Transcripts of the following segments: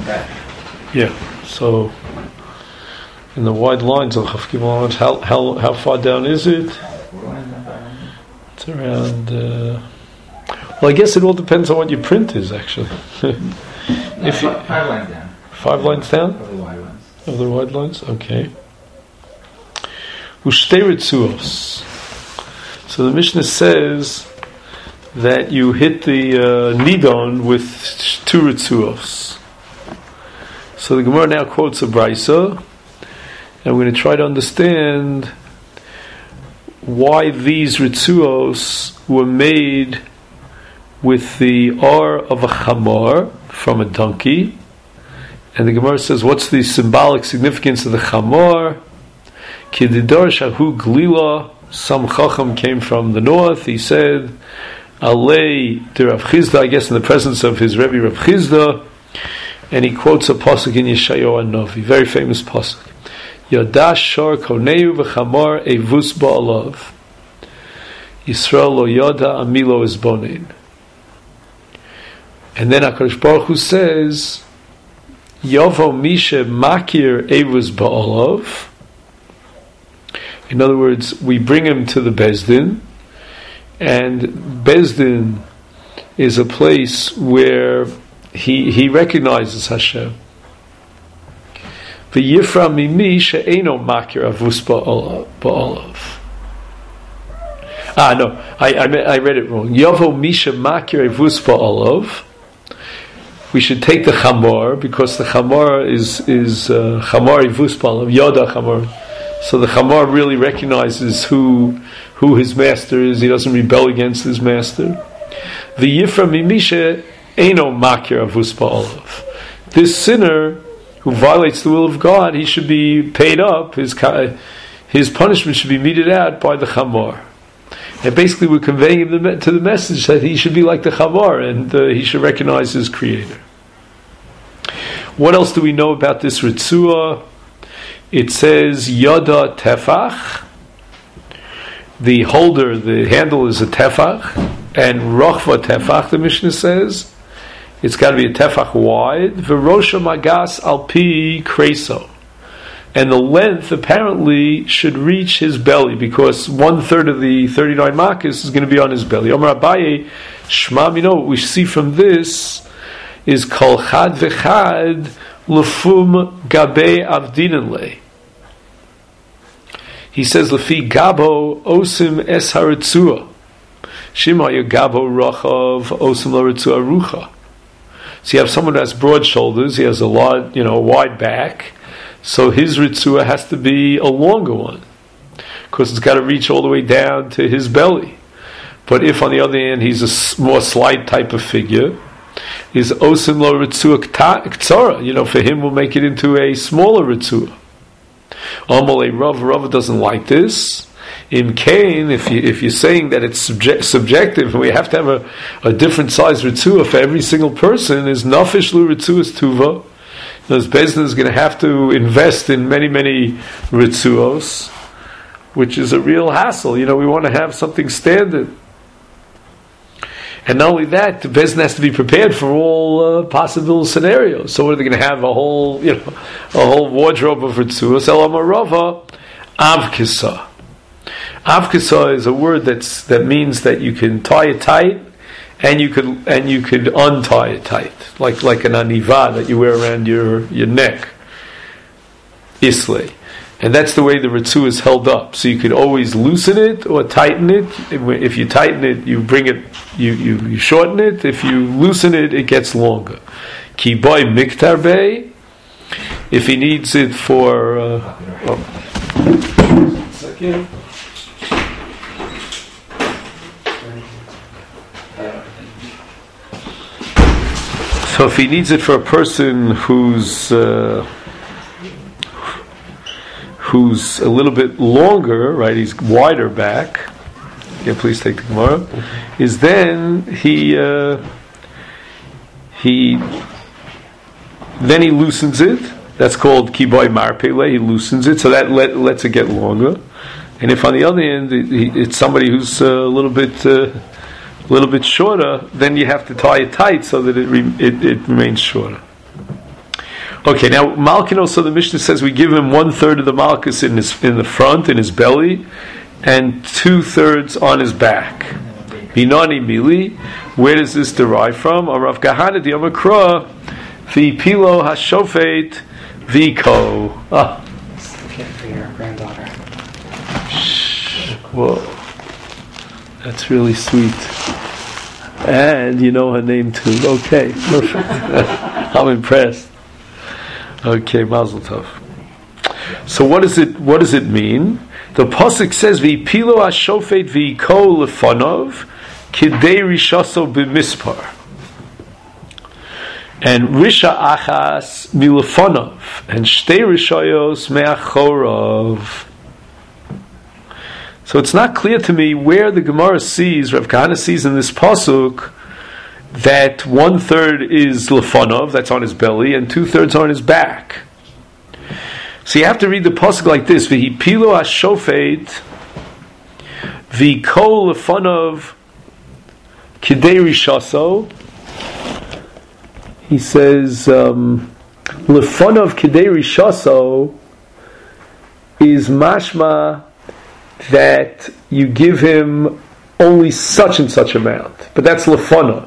Yeah. So in the wide lines of Chaf Gimel Amud, how far down is it? It's around. Well, I guess it all depends on what your print is, actually. If 5 lines down. 5 lines down? Of the wide lines. Of the wide lines? Okay. Ushtei Ritzuos. So the Mishnah says that you hit the Nidon with 2 Ritzuos. So the Gemara now quotes a Brisa, and we're going to try to understand why these Ritzuos were made with the R of a Chamor from a donkey. And the Gemara says, what's the symbolic significance of the Chamor? Kididor Shahu Glila. Some Chacham came from the north. He said, Alei de Rav Chizda, I guess in the presence of his Rebbe Rav Chizda, and he quotes a pasuk in Yeshayahu Hanavi, very famous pasuk. Yadash shor koneu v'chamor evus ba'alav. Yisrael lo yada amilo izbonin. And then HaKadosh Baruch Hu says, Yovo mishe makir evus ba'alav. In other words, we bring him to the Bezdin, and Bezdin is a place where he recognizes Hashem. V'yifra mimi she'eno makir avus ba'alav. No, I read it wrong. Yovo misha makir avus ba'alav. We should take the Chamor, because the Chamor is Chamor avus ba'alav, Yoda Chamor. So the Chamor really recognizes who his master is. He doesn't rebel against his master. V'yifra mimi she'eno makir avus ba'alav. This sinner who violates the will of God, he should be paid up. His punishment should be meted out by the Chamor. And basically, we're conveying him to the message that he should be like the Chamor, and he should recognize his Creator. What else do we know about this Ritzua? It says Yada Tefach. The holder, the handle is a Tefach, and Rochva Tefach. The Mishnah says it's got to be a Tefach wide. V'rosha Magas Alpi Kreso. And the length apparently should reach his belly, because 1/3 of the 39 makas is going to be on his belly. Omar Abaye, Shma Mino, what we see from this is Kol Chad V'chad Lefum Gabe Avdinenle. He says, Lefi Gabo Osim Es Haritzua. Shima Gabo Rochav Osim Laritzua Rucha. So you have someone who has broad shoulders, he has a wide back. So his ritzua has to be a longer one, because it's got to reach all the way down to his belly. But if, on the other hand, he's a more slight type of figure, his osim lo ritzua ktsara, for him, will make it into a smaller ritzua. Amalei Rav doesn't like this. In Cain, if you're saying that it's subjective, and we have to have a different size ritzua for every single person, is nafish lu ritzuas tuva. This Bezdin is going to have to invest in many, many ritzuos, which is a real hassle. We want to have something standard. And not only that, the Bezdin has to be prepared for all possible scenarios. So what are they going to have? A whole wardrobe of ritzuos. Elamarava avkisa. Avkisa is a word that means that you can tie it tight, and you could untie it tight, like an aniva that you wear around your neck, islay, and that's the way the ritzua is held up. So you could always loosen it or tighten it. If you tighten it, you bring it, you shorten it. If you loosen it, it gets longer. Ki boy miktar bay. If he needs it for second. So if he needs it for a person who's a little bit longer, right? He's wider back. Yeah, please take the Gemara. Is then he loosens it. That's called kiboy marpele. He loosens it, so that lets it get longer. And if on the other hand it's somebody who's a little bit shorter, then you have to tie it tight so that it remains shorter. Okay, now Malkin also, the Mishnah says we give him 1/3 of the Malchus in the front, in his belly, and 2/3 on his back. Binani Mili, where does this derive from? Rav Kahana di Amakra, V'pilo Hashofet V'ko. Gift for your granddaughter. Whoa, that's really sweet. And you know her name too. Okay, perfect. I'm impressed. Okay, Mazel Tov. So what does it mean? The pasuk says V'pilo Hashofet V'ko lefanov kidei rishaso b'mispar. And risha achas milefanov, and shtei rishayos me'achorov. So it's not clear to me where the Gemara sees, Rav Kahana sees in this pasuk, that 1/3 is lefanov, that's on his belly, and 2/3 on his back. So you have to read the pasuk like this: V'hipilo hashofet v'kol lefanov kidei rishaso. He says lefanov kidei rishaso is mashma that you give him only such and such amount, but that's lefanov,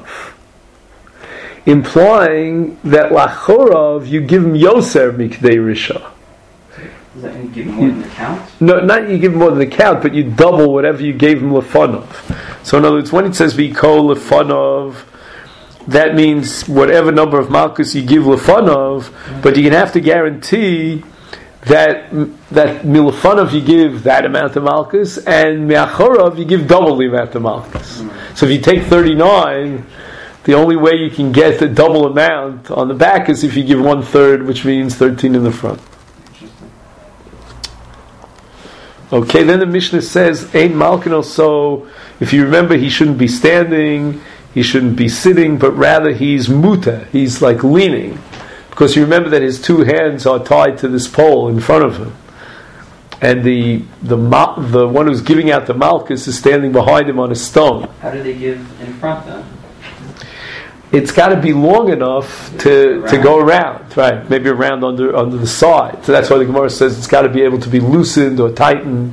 implying that lachorov you give him yoser mikdei risha. Does that mean you give him more than the count? No, not you give him more than the count, but you double whatever you gave him lefanov. So in other words, when it says v'ko lefanov, that means whatever number of malchus you give lefanov, but you're going to have to guarantee that milefanov you give that amount of malchus, and me'achorov you give double the amount of malchus. So if you take 39, the only way you can get the double amount on the back is if you give 1/3, which means 13 in the front. Okay, then the Mishnah says, Ein Malkin also, if you remember, he shouldn't be standing, he shouldn't be sitting, but rather he's muta, he's like leaning. Because you remember that his 2 hands are tied to this pole in front of him. And the one who's giving out the malchus is standing behind him on a stone. How do they give in front then? It's got to be long enough to go around, right? Maybe around under the side. So that's why the Gemara says it's got to be able to be loosened or tightened.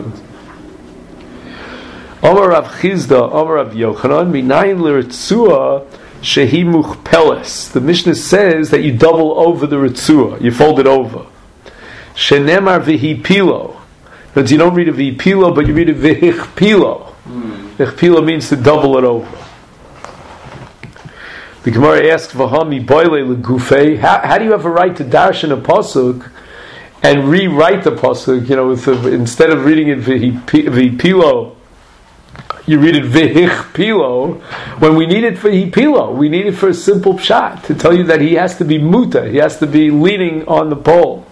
Omar Rav Chizda, Omar Rav Yochanan, minayin l'ritzua shehi muchpeles. The Mishnah says that you double over the ritzua, you fold it over. Shenemar v'hipilo. But you don't read a v'hipilo, but you read a v'hichpilo. V'hichpilo means to double it over. The Gemara asks, "V'hami boile legufei." How do you have a right to darshan a pasuk and rewrite the pasuk? You know, instead of reading it v'hipilo, you read it v'hichpilo. When we need it for hipilo, we need it for a simple pshat to tell you that he has to be muta, he has to be leaning on the pole.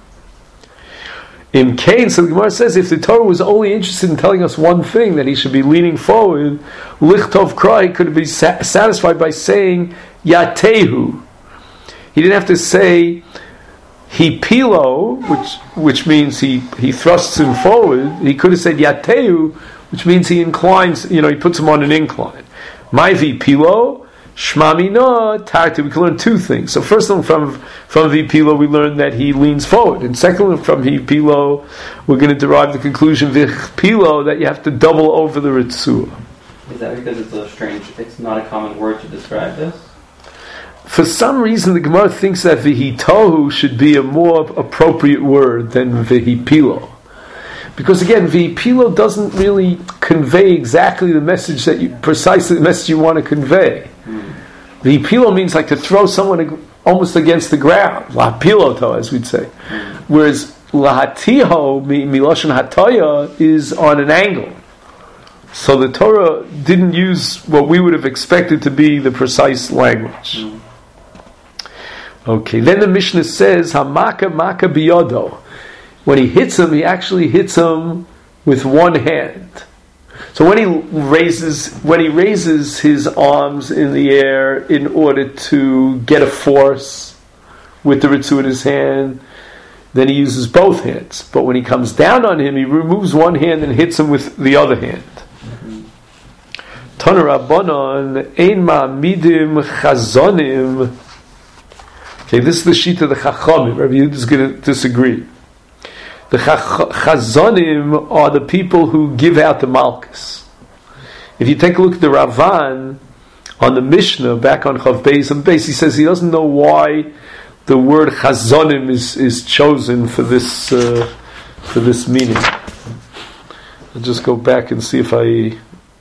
In Cain, so the Gemara says, if the Torah was only interested in telling us one thing, that he should be leaning forward, lichtov krai could be satisfied by saying yatehu. He didn't have to say hipilo, which means he thrusts him forward. He could have said yatehu, which means he inclines, he puts him on an incline. My vipilo, shmamina tarti. We can learn 2 things. So first of all, from vipilo we learn that he leans forward, and secondly, from vipilo we're going to derive the conclusion vichpilo that you have to double over the ritzua. Is that because it's not a common word to describe this? For some reason, the Gemara thinks that vihitohu should be a more appropriate word than vihipilo. Because again, vihipilo doesn't really convey exactly the message precisely the message you want to convey. Vihipilo means like to throw someone almost against the ground, lapiloto, as we'd say. Whereas lahatiho, miloshen hatoya, is on an angle. So the Torah didn't use what we would have expected to be the precise language. Okay, then the Mishnah says, hamaka maka biyodo. When he hits him, he actually hits him with one hand. So when he raises his arms in the air in order to get a force with the ritzua in his hand, then he uses both hands. But when he comes down on him, he removes one hand and hits him with the other hand. Tana Rabbanon ein ma'amidim chazonim Okay, this is the sheet of the Chachamim. Rabbi Yehuda is going to disagree. The Chazonim are the people who give out the Malkus. If you take a look at the Ravan on the Mishnah back on Chav Beis and Beis, he says he doesn't know why the word Chazonim is chosen for this meaning. I'll just go back and see if I.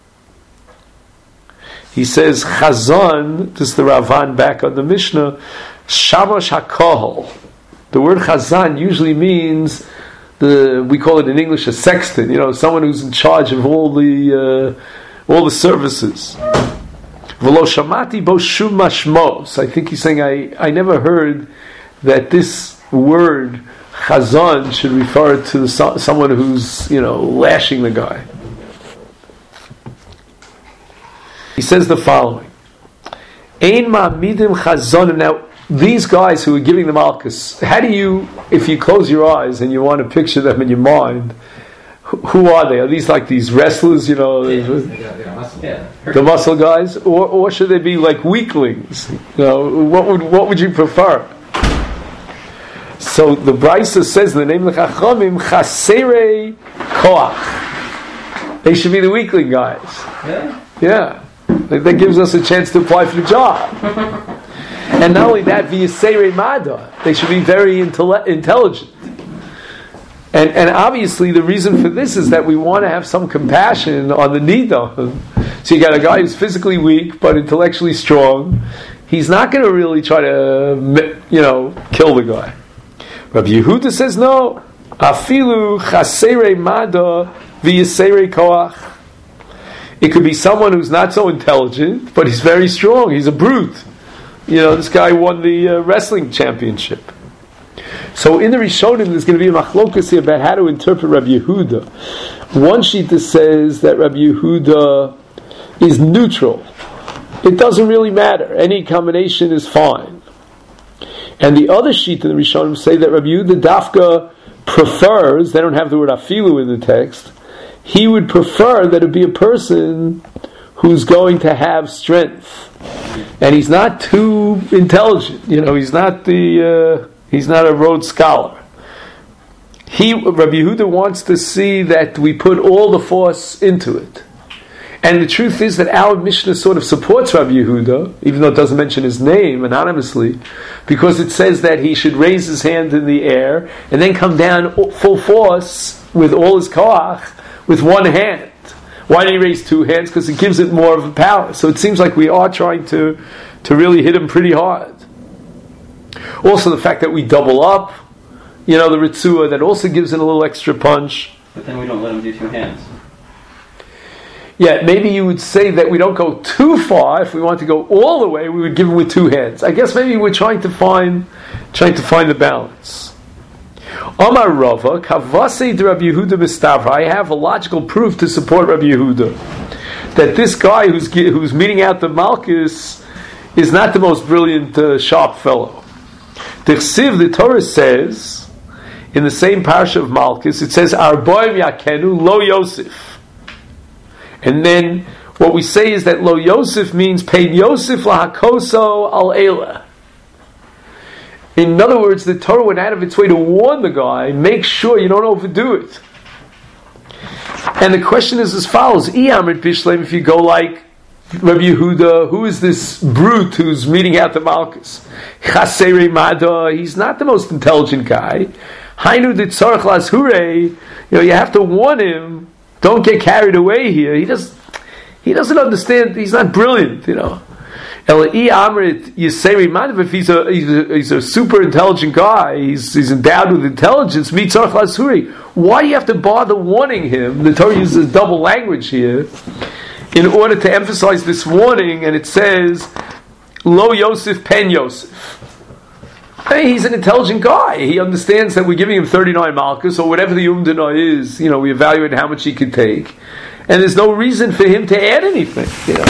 He says Chazon. This is the Ravan back on the Mishnah. Shamash HaKohol. The word Chazan usually means we call it in English a sexton. Someone who's in charge of all the services. V'lo shamati bo shum mashmos. I think he's saying I never heard that this word Chazan should refer to someone who's lashing the guy. He says the following: Ein ma'midim chazonim. Now, these guys who are giving the malchus, how do you, if you close your eyes and you want to picture them in your mind, who are they? Are these like these wrestlers, the muscle guys, or should they be like weaklings? What would you prefer? So the Brisa says in the name of the Chachamim, Chaserei Koach. They should be the weakling guys. Yeah. That gives us a chance to apply for the job. And not only that, v'yisei mada, they should be very intelligent. And obviously the reason for this is that we want to have some compassion on the nidon. So you got a guy who's physically weak but intellectually strong. He's not going to really try to, kill the guy. Rabbi Yehuda says no. Afilu chaserei mada v'yisei koach. It could be someone who's not so intelligent, but he's very strong. He's a brute. This guy won the wrestling championship. So in the Rishonim, there's going to be a machlokas here about how to interpret Rabbi Yehuda. One shita says that Rabbi Yehuda is neutral. It doesn't really matter. Any combination is fine. And the other shita in the Rishonim say that Rabbi Yehuda dafka prefers, they don't have the word afilu in the text, he would prefer that it be a person who's going to have strength, and he's not too intelligent. He's not he's not a Rhodes Scholar. Rabbi Yehuda wants to see that we put all the force into it. And the truth is that our Mishnah sort of supports Rabbi Yehuda, even though it doesn't mention his name anonymously, because it says that he should raise his hand in the air and then come down full force with all his koach with one hand. Why did he raise two hands? Because it gives it more of a power. So it seems like we are trying to really hit him pretty hard. Also the fact that we double up, the Ritzua, that also gives it a little extra punch. But then we don't let him do two hands. Yeah, maybe you would say that we don't go too far. If we want to go all the way, we would give him with two hands. I guess maybe we're trying to find the balance. Amar Rava, Kavase de Rabbi Yehuda Mistavra. I have a logical proof to support Rabbi Yehuda that this guy who's meeting out the Malchus is not the most brilliant, sharp fellow. The Torah says in the same parsha of Malchus, it says Arboim Yakenu Lo Yosef, and then what we say is that Lo Yosef means Pein Yosef Lahakoso Al Eila. In other words, the Torah went out of its way to warn the guy, make sure you don't overdo it. And the question is as follows: Iyamrit Bishleim, if you go like Rabbi Yehuda, who is this brute who's meeting out the Malchus? Chaserei Mada, he's not the most intelligent guy. Hainu Ditzarach Lashure, you have to warn him, don't get carried away here. He doesn't understand, he's not brilliant, If he's a super intelligent guy, he's endowed with intelligence. Why do you have to bother warning him? The Torah uses double language here in order to emphasize this warning, and it says Lo Yosef Pen Yosef. He's an intelligent guy. He understands that we're giving him 39 malchus or whatever the umdana is. We evaluate how much he can take, and there's no reason for him to add anything.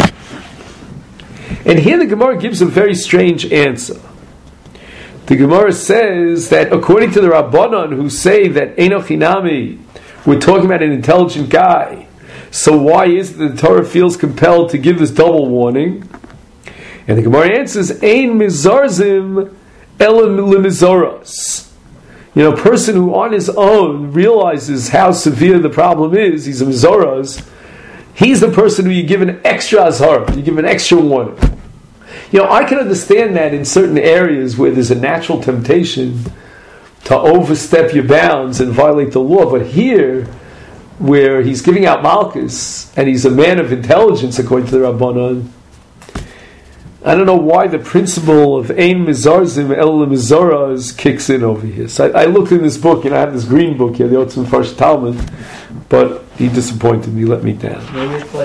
And here the Gemara gives a very strange answer. The Gemara says that according to the Rabbanon who say that Enoch Hinami, we're talking about an intelligent guy, so why is it that the Torah feels compelled to give this double warning? And the Gemara answers, Ein Mizarzim Elam limizoras. A person who on his own realizes how severe the problem is, he's a mizoras, he's the person who you give an extra azhar, you give an extra warning. I can understand that in certain areas where there's a natural temptation to overstep your bounds and violate the law, but here, where he's giving out malchus, and he's a man of intelligence according to the Rabbanan, I don't know why the principle of Ein Mizarzim El Mizoras kicks in over here. So I looked in this book, I have this green book here, the Otzim Farsh Talmud, but he disappointed me, let me down. Maybe it's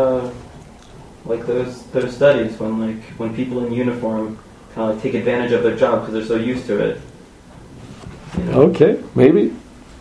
like those studies when people in uniform kind of take advantage of their job because they're so used to it. Okay, maybe.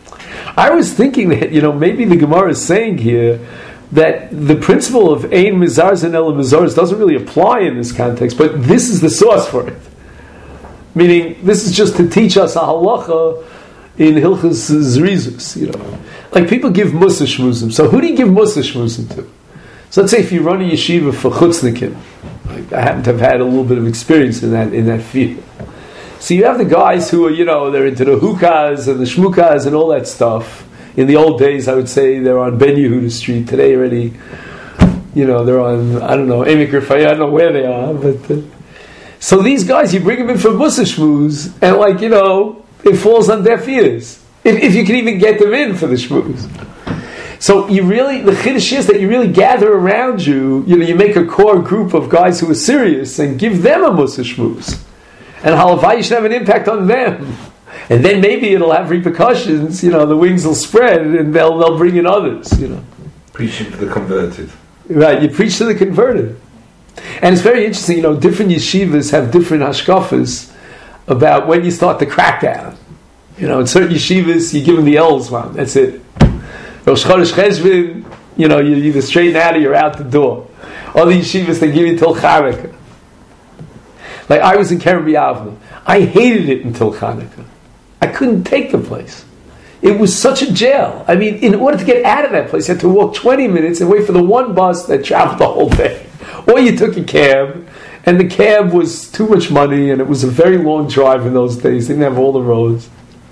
I was thinking that, maybe the Gemara is saying here that the principle of Ein Mizarz and El Mizarz doesn't really apply in this context, but this is the source for it. Meaning, this is just to teach us a halacha in Hilchas Zrizus, Like people give Musa Shmuzim. So who do you give Musa Shmuzim to? So let's say if you run a yeshiva for Chutznikim, I happen to have had a little bit of experience in that field. So you have the guys who are, they're into the hookahs and the shmukas and all that stuff. In the old days, I would say they're on Ben Yehuda Street. Today already, they're on, I don't know, Emek Rifai, I don't know where they are. But so these guys, you bring them in for Musa Shmuz, and it falls on deaf ears. If you can even get them in for the Shmuz. So the chiddush is that you really gather around you, you make a core group of guys who are serious and give them a Musa Shmuz. And halavai should have an impact on them. And then maybe it'll have repercussions, the wings will spread and they'll bring in others, Preaching to the converted. Right, you preach to the converted. And it's very interesting, different yeshivas have different hashkafas about when you start the crackdown. In certain yeshivas, you give them the L's one, that's it. Rosh Chodesh Cheshvan, you either straighten out or you're out the door. Other yeshivas, they give you till Chanukah. Like I was in Kerem B'Yavne. I hated it until Chanukah. I couldn't take the place. It was such a jail. I mean, in order to get out of that place, you had to walk 20 minutes and wait for the one bus that traveled the whole day. Or you took a cab, and the cab was too much money, and it was a very long drive in those days. They didn't have all the roads.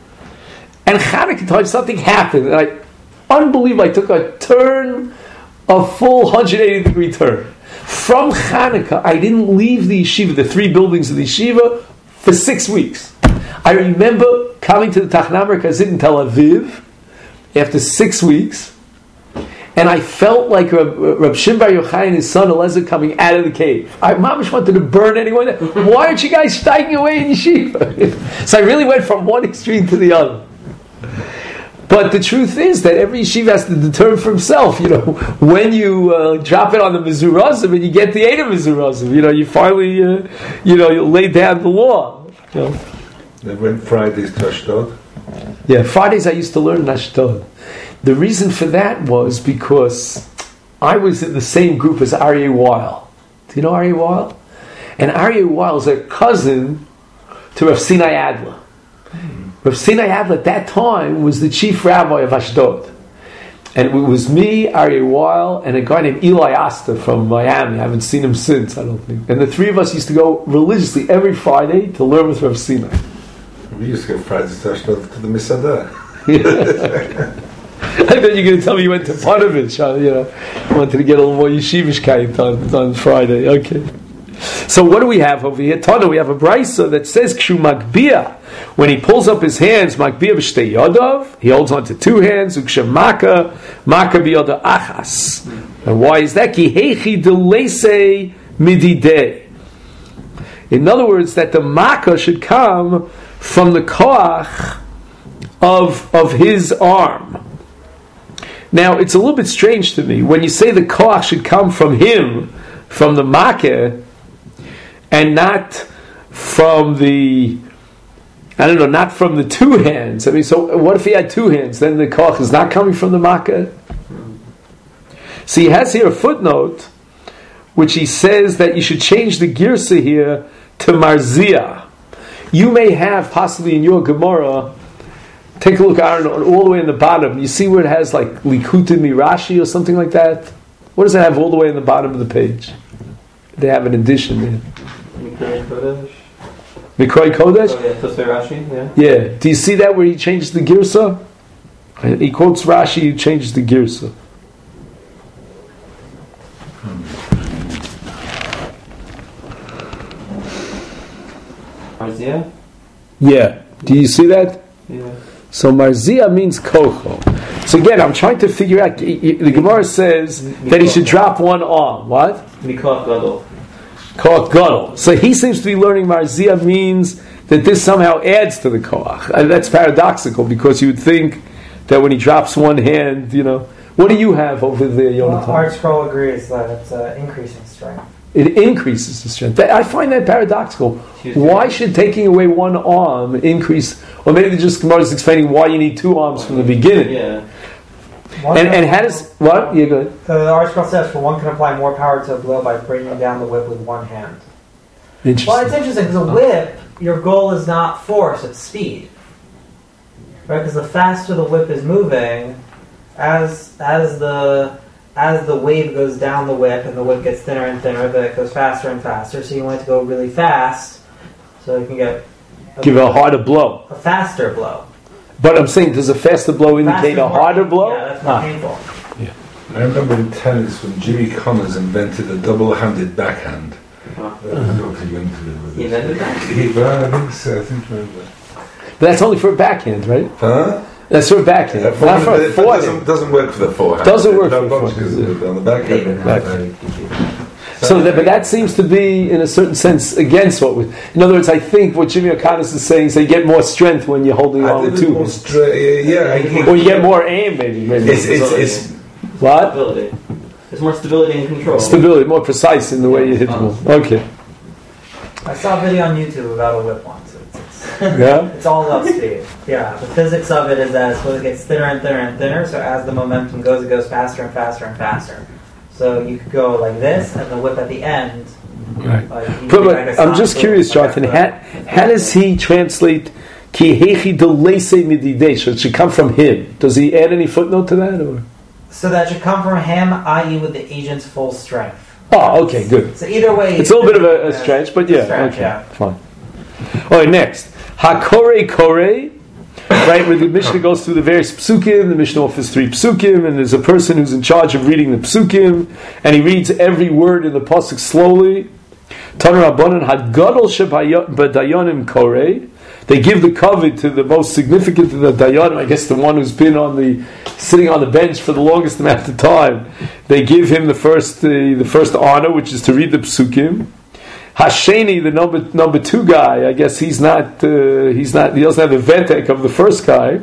And Chanukah time, something happened, and unbelievable, I took a turn, a full 180-degree turn. From Chanukah, I didn't leave the yeshiva, the 3 buildings of the yeshiva, for 6 weeks. I remember coming to the Tachna Merkazit in Tel Aviv after 6 weeks, and I felt like Reb Shimon Bar Yochai and his son Eliezer coming out of the cave. I mamish wanted to burn anyone there. Why aren't you guys striking away in yeshiva? So I really went from one extreme to the other. But the truth is that every yeshiva has to determine for himself, when you drop it on the Mizurazim and you get the 8 of Mizurazim, you finally, you lay down the law. They went Fridays to Ashdod. Yeah, Fridays I used to learn in Ashdod. The reason for that was because I was in the same group as Aryeh Weil. Do you know Aryeh Weil? And Aryeh Weil is a cousin to Rav Sinai Adler. Rav Sinai Adler at that time was the chief rabbi of Ashdod. And it was me, Aryeh Weil, and a guy named Eli Asta from Miami. I haven't seen him since, I don't think. And the 3 of us used to go religiously every Friday to learn with Rav Sinai. We used to go Fridays to Ashdod to the Misadah. I thought you were going to tell me you went to Panovich. Wanted to get a little more yeshivish on Friday. Okay. So what do we have over here? Tana, we have a brisa that says Kshu Makbiyah. When he pulls up his hands, Makbiyah b'shtei yadav, he holds on to 2 hands, Ukshem Maka b'yada achas. And why is that? Ki heichi delese mididei. In other words, that the Maka should come from the koach of his arm. Now, it's a little bit strange to me. When you say the koach should come from him, from the makeh, and not from the, not from the 2 hands. I mean, so what if he had 2 hands? Then the koach is not coming from the makeh? So he has here a footnote, which he says that you should change the girsa here to marzia. You may have, possibly in your Gemara, take a look, Aaron, all the way in the bottom. You see where it has like Likutim Mirashi or something like that? What does it have all the way in the bottom of the page? They have an addition there. Mikroy Kodesh? Oh, yeah, Tosfei Rashi, yeah. Yeah. Do you see that where he changes the girsa? He quotes Rashi, he changes the girsa. Marzia? Yeah. Do you see that? Yeah. So Marzia means kocho. So again, I'm trying to figure out. The Gemara says that he should drop one arm. What? Mikoch Gadol. Koach gadol. So he seems to be learning Marzia means that this somehow adds to the koach. That's paradoxical because you would think that when he drops one hand, what do you have over there, Yonatan? Art Scroll agrees that it's increasing strength. It increases the strength. I find that paradoxical. Why should taking away one arm increase? Or maybe just Gemara is explaining why you need two arms from the beginning. Yeah. And how does what? Yeah, go ahead. The Art Scroll says, for one can apply more power to a blow by bringing down the whip with one hand. Interesting. Well, it's interesting because a whip, your goal is not force; it's speed. Right? Because the faster the whip is moving, as the wave goes down the whip and the whip gets thinner and thinner, but it goes faster and faster. So you want it to go really fast, so you can get Give a harder blow. a faster blow. But I'm saying, does a faster blow indicate a harder blow? Yeah, that's more painful. I remember in tennis when Jimmy Connors invented a double-handed backhand. I don't know if he went through with He it. invented that? Well, I think so. I think remember. But that's only for a backhand, right? Huh? That's for a backhand. Not for a It forehand. doesn't work for the forehand. Doesn't work No, for the because forehand. on the backhand. But that seems to be, in a certain sense, against what we... In other words, I think what Jimmy O'Connor is saying is they get more strength when you're holding on with two hands. Or you get more aim, maybe. It's What? Stability. There's more stability and control. Stability, more precise in the way you hit the ball. Okay. I saw a video on YouTube about a whip once. Yeah? It's all about speed. Yeah, the physics of it is that it's supposed to get thinner and thinner and thinner, so as the momentum goes, it goes faster and faster and faster. So you could go like this, and the whip at the end... Right. You But can make a I'm just stop curious, move like Jonathan, that. how does he translate ki hechi delese mididei? So it should come from him. Does he add any footnote to that? Or? So that should come from him, i.e. with the agent's full strength. Oh, okay, good. So either way... It's a little bit of a stretch, but yeah, stretch, okay, yeah. fine. All right, next. Hakore kore, right, where the Mishnah goes through the various psukim, the Mishnah offers 3 psukim, and there's a person who's in charge of reading the psukim, and he reads every word in the pasuk slowly. Taner Rabbanan had gadol shebadayonim kore. They give the kavod to the most significant of the dayanim, I guess the one who's been sitting on the bench for the longest amount of time. They give him the first honor, which is to read the psukim. Hasheni, the number 2 guy, I guess he doesn't have the vetek of the first guy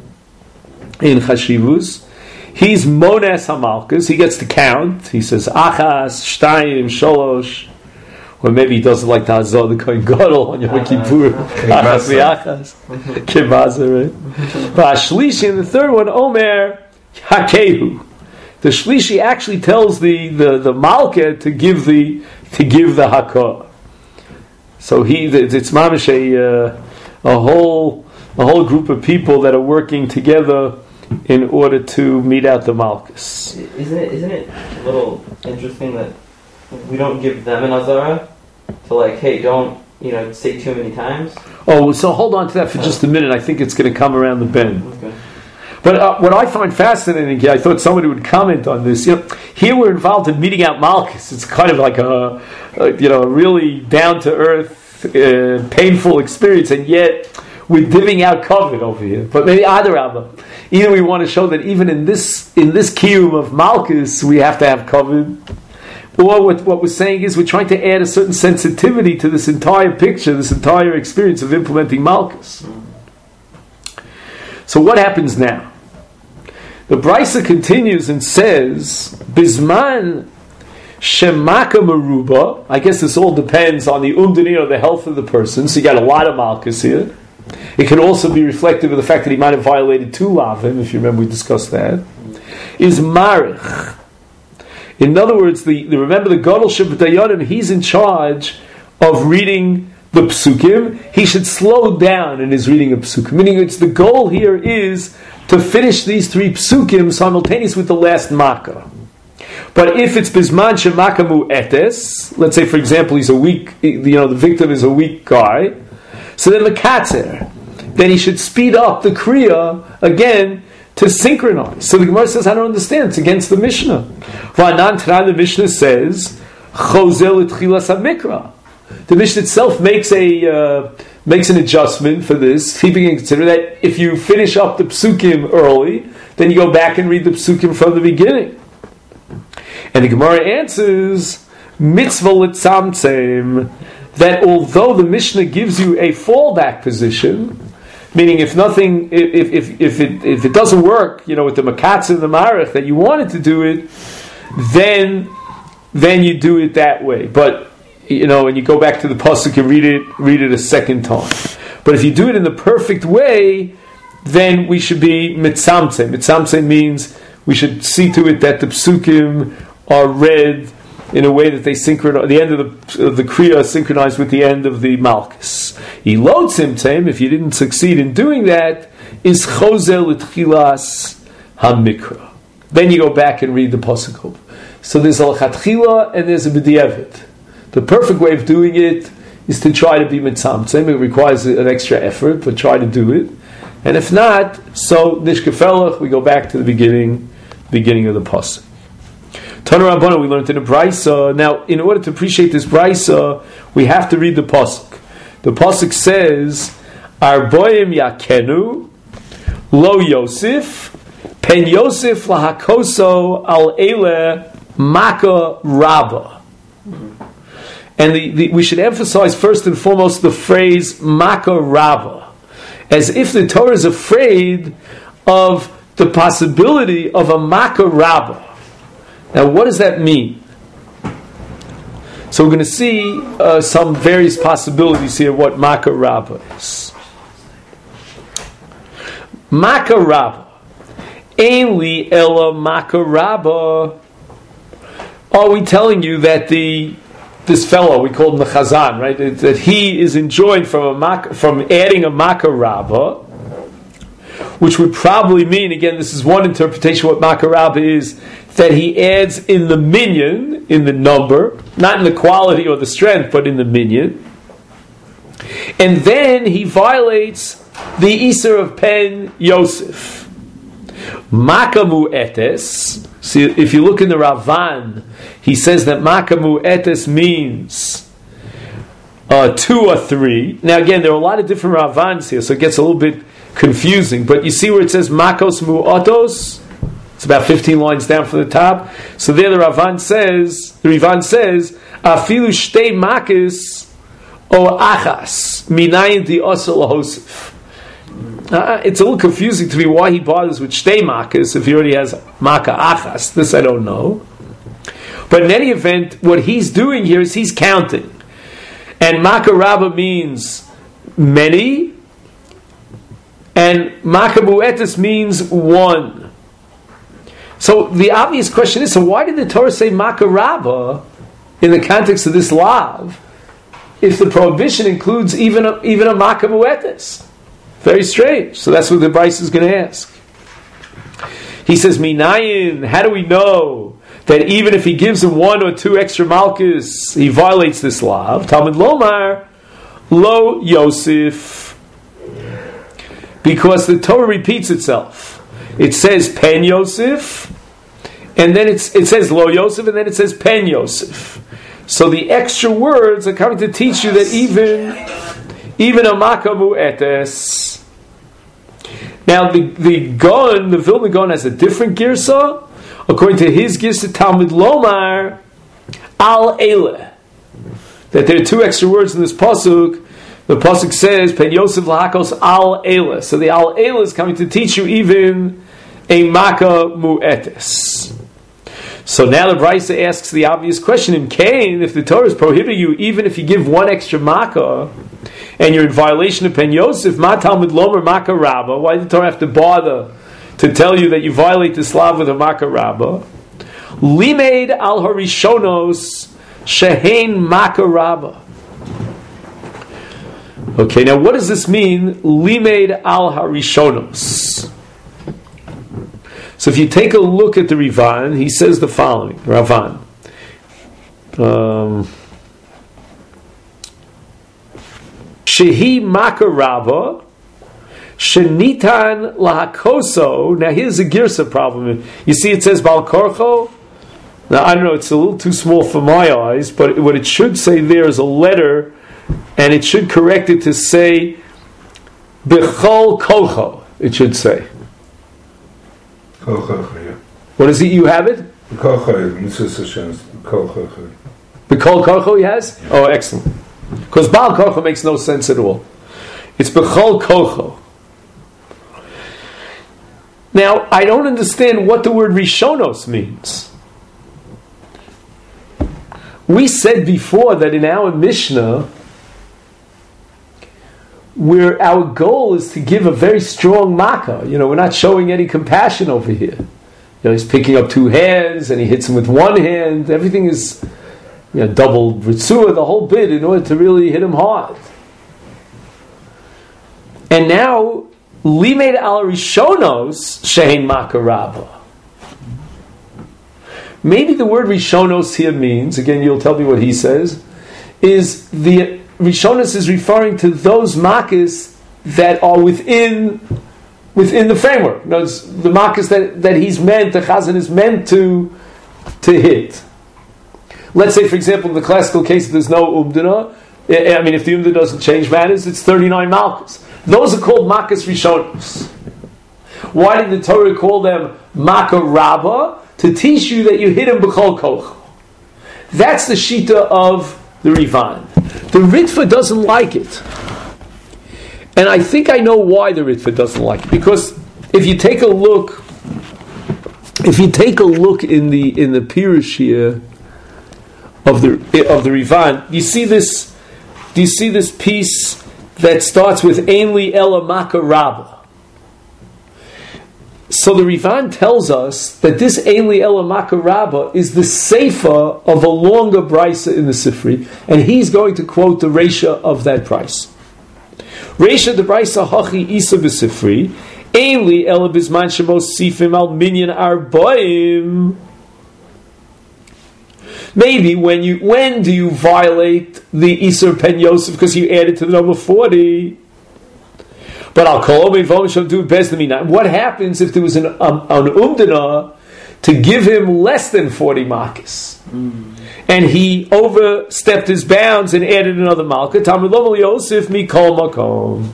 in Chashivus. He's Mones Hamalkus. He gets to count. He says Achas, Shtayim, Sholosh. Or maybe he doesn't like the Hazor, the Kohen Gadol on Yom Kippur. Achas v'achas. Kibaza, right? But Shlishi, and the third one, Omer Hakehu. The Shlishi actually tells the Malka to give the Hakah. So it's mamish a whole group of people that are working together in order to meet out the Malchus. Isn't it a little interesting that we don't give them an azara to hey, don't say too many times? Oh, so hold on to that for just a minute. I think it's going to come around the bend. Okay. But what I find fascinating, I thought somebody would comment on this. Here we're involved in meeting out Malchus. It's kind of like a really down to earth, painful experience, and yet we're divvying out covet over here. But maybe either we want to show that even in this kiyum of Malchus, we have to have covet. Or what we're saying is we're trying to add a certain sensitivity to this entire picture, this entire experience of implementing Malchus. So what happens now? The Brisa continues and says, Bisman Shemaka Maruba. I guess this all depends on the umdani or the health of the person. So you got a lot of Malchus here. It can also be reflective of the fact that he might have violated 2 lavim, if you remember we discussed that. Is Marich. In other words, remember the Gadol Shebadayonim, he's in charge of reading the psukim. He should slow down in his reading of psukim. Meaning, the goal here is to finish these 3 psukim simultaneous with the last makkah. But if it's bisman shemakamu etes, let's say for example he's a weak, the victim is a weak guy, So then Mekatzer, then he should speed up the Kriya again to synchronize. So the Gemara says, I don't understand. It's against the Mishnah. The Mishnah says, Chozel Tchilas HaMikra. The Mishnah itself makes an adjustment for this, keeping in consideration that if you finish up the Psukim early, then you go back and read the Psukim from the beginning. And the Gemara answers, Mitzvah L'Tzamtzem, that although the Mishnah gives you a fallback position, meaning if it doesn't work, with the Makatz and the Marech that you wanted to do it, then you do it that way. But and you go back to the pasuk and read it a second time. But if you do it in the perfect way, then we should be mitzamtzem. Mitzamtzem means we should see to it that the psukim are read in a way that they synchronize. The end of the kriya is synchronized with the end of the malchus. Ilo tzimtzem, if you didn't succeed in doing that, is chozel l'tchilas hamikra. Then you go back and read the pasuk. So there's a l'chatchila and there's a b'diavad. The perfect way of doing it is to try to be mitzamtzem. It requires an extra effort, but try to do it. And if not, so nishkefelach, we go back to the beginning of the pasuk. Tana Rabbana, we learned in the Brisa. Now, in order to appreciate this Brisa, we have to read the pasuk. The pasuk says, Arboim yakenu lo Yosef pen Yosef lahakoso al ele maka rabba. And we should emphasize first and foremost the phrase Maka Rabba, as if the Torah is afraid of the possibility of a Maka Rabba. Now, what does that mean? So we're going to see some various possibilities here of what Maka Rabba is. Maka Rabba. Ein li ela Maka Rabba. Are we telling you that this fellow, we call him the Chazan, right? That he is enjoined from adding a Maka Rabba, which would probably mean, again, this is one interpretation of what Maka Rabba is, that he adds in the minyan, in the number, not in the quality or the strength, but in the minyan. And then he violates the Isser of Pen Yosef. Makamu etes. See, if you look in the Ravan, he says that Makamu etes means 2 or 3. Now again, there are a lot of different Ravans here, so it gets a little bit confusing. But you see where it says Makos mu'otos? It's about 15 lines down from the top. So there the Ravan says, Afilu shtei makis o achas minayin di osel hosef. It's a little confusing to me why he bothers with shtei makas if he already has maka achas. This I don't know. But in any event, what he's doing here is he's counting. And maka rabba means many, and maka mu'etes means 1. So the obvious question is, so why did the Torah say maka rabba in the context of this lav if the prohibition includes even a maka mu'etes? Very strange. So that's what the Bryce is going to ask. He says, Minayin, how do we know that even if he gives him 1 or 2 extra malchus, he violates this law? Talmud Lomar, Lo Yosef. Because the Torah repeats itself. It says Pen Yosef, and then it says Lo Yosef, and then it says Pen Yosef. So the extra words are coming to teach you that even a makamu etes. Now the Vilna Gaon has a different girsa. According to his girsa, Talmud Lomar al ele. That there are 2 extra words in this pasuk. The pasuk says Pen Yosef lahakos al ele. So the al ele is coming to teach you even a makamu etes. So now the Brisa asks the obvious question in Cain: if the Torah is prohibiting you, even if you give 1 extra makkah, and you're in violation of Pen Yosef, Ma Talmud Lomer Maka Rabba, why did the Torah have to bother to tell you that you violate the Slav with a Maka Rabba? Limeid al Harishonos Shehein Maka Rabba. Okay, now what does this mean? Limeid al Harishonos. So if you take a look at the Rivan, he says the following, Ravan. shehi makarava shenitan lahakoso. Now here's a girsa problem. You see, it says bal korcho. Now I don't know; it's a little too small for my eyes, but what it should say there is a letter, and it should correct it to say bechol kocho. It should say. What is it? You have it? B'kol korcho he has? Oh, excellent. Because Baal korcho makes no sense at all. It's b'chol korcho. Now, I don't understand what the word rishonos means. We said before that in our Mishnah, where our goal is to give a very strong makkah. We're not showing any compassion over here. He's picking up two hands and he hits him with one hand. Everything is double ritzua, the whole bit, in order to really hit him hard. And now, limed al rishonos shein makaraba. Maybe the word rishonos here means, again you'll tell me what he says, is the rishonos is referring to those makas that are within the framework. In other words, the makas that he's meant, the chazan is meant to hit. Let's say, for example, in the classical case, there's no umdana. I mean, if the umdana doesn't change matters, it's 39 malchus. Those are called makas rishonos. Why did the Torah call them makarabba? To teach you that you hit him b'chol koch. That's the shita of the Rivan. The Ritva doesn't like it. And I think I know why the Ritva doesn't like it. Because if you take a look in the Pirush here of the Rivan, do you see this piece that starts with Ein li ela makarabba? So the Rivan tells us that this Ein li ela makarabba is the seifa of a longer brisa in the Sifri, and he's going to quote the Reisha of that brisa. Reisha the brisa hachi isa b'Sifri, Ein li ela bizman shemos sifim al minyan arbaim. Maybe when do you violate the Isur Pen Yosef because you added to the number 40? But I'll call him do best than me. What happens if there was an umdana to give him less than 40 malchus, and he overstepped his bounds and added another malchus? Tamar lo Yosef mikol makom.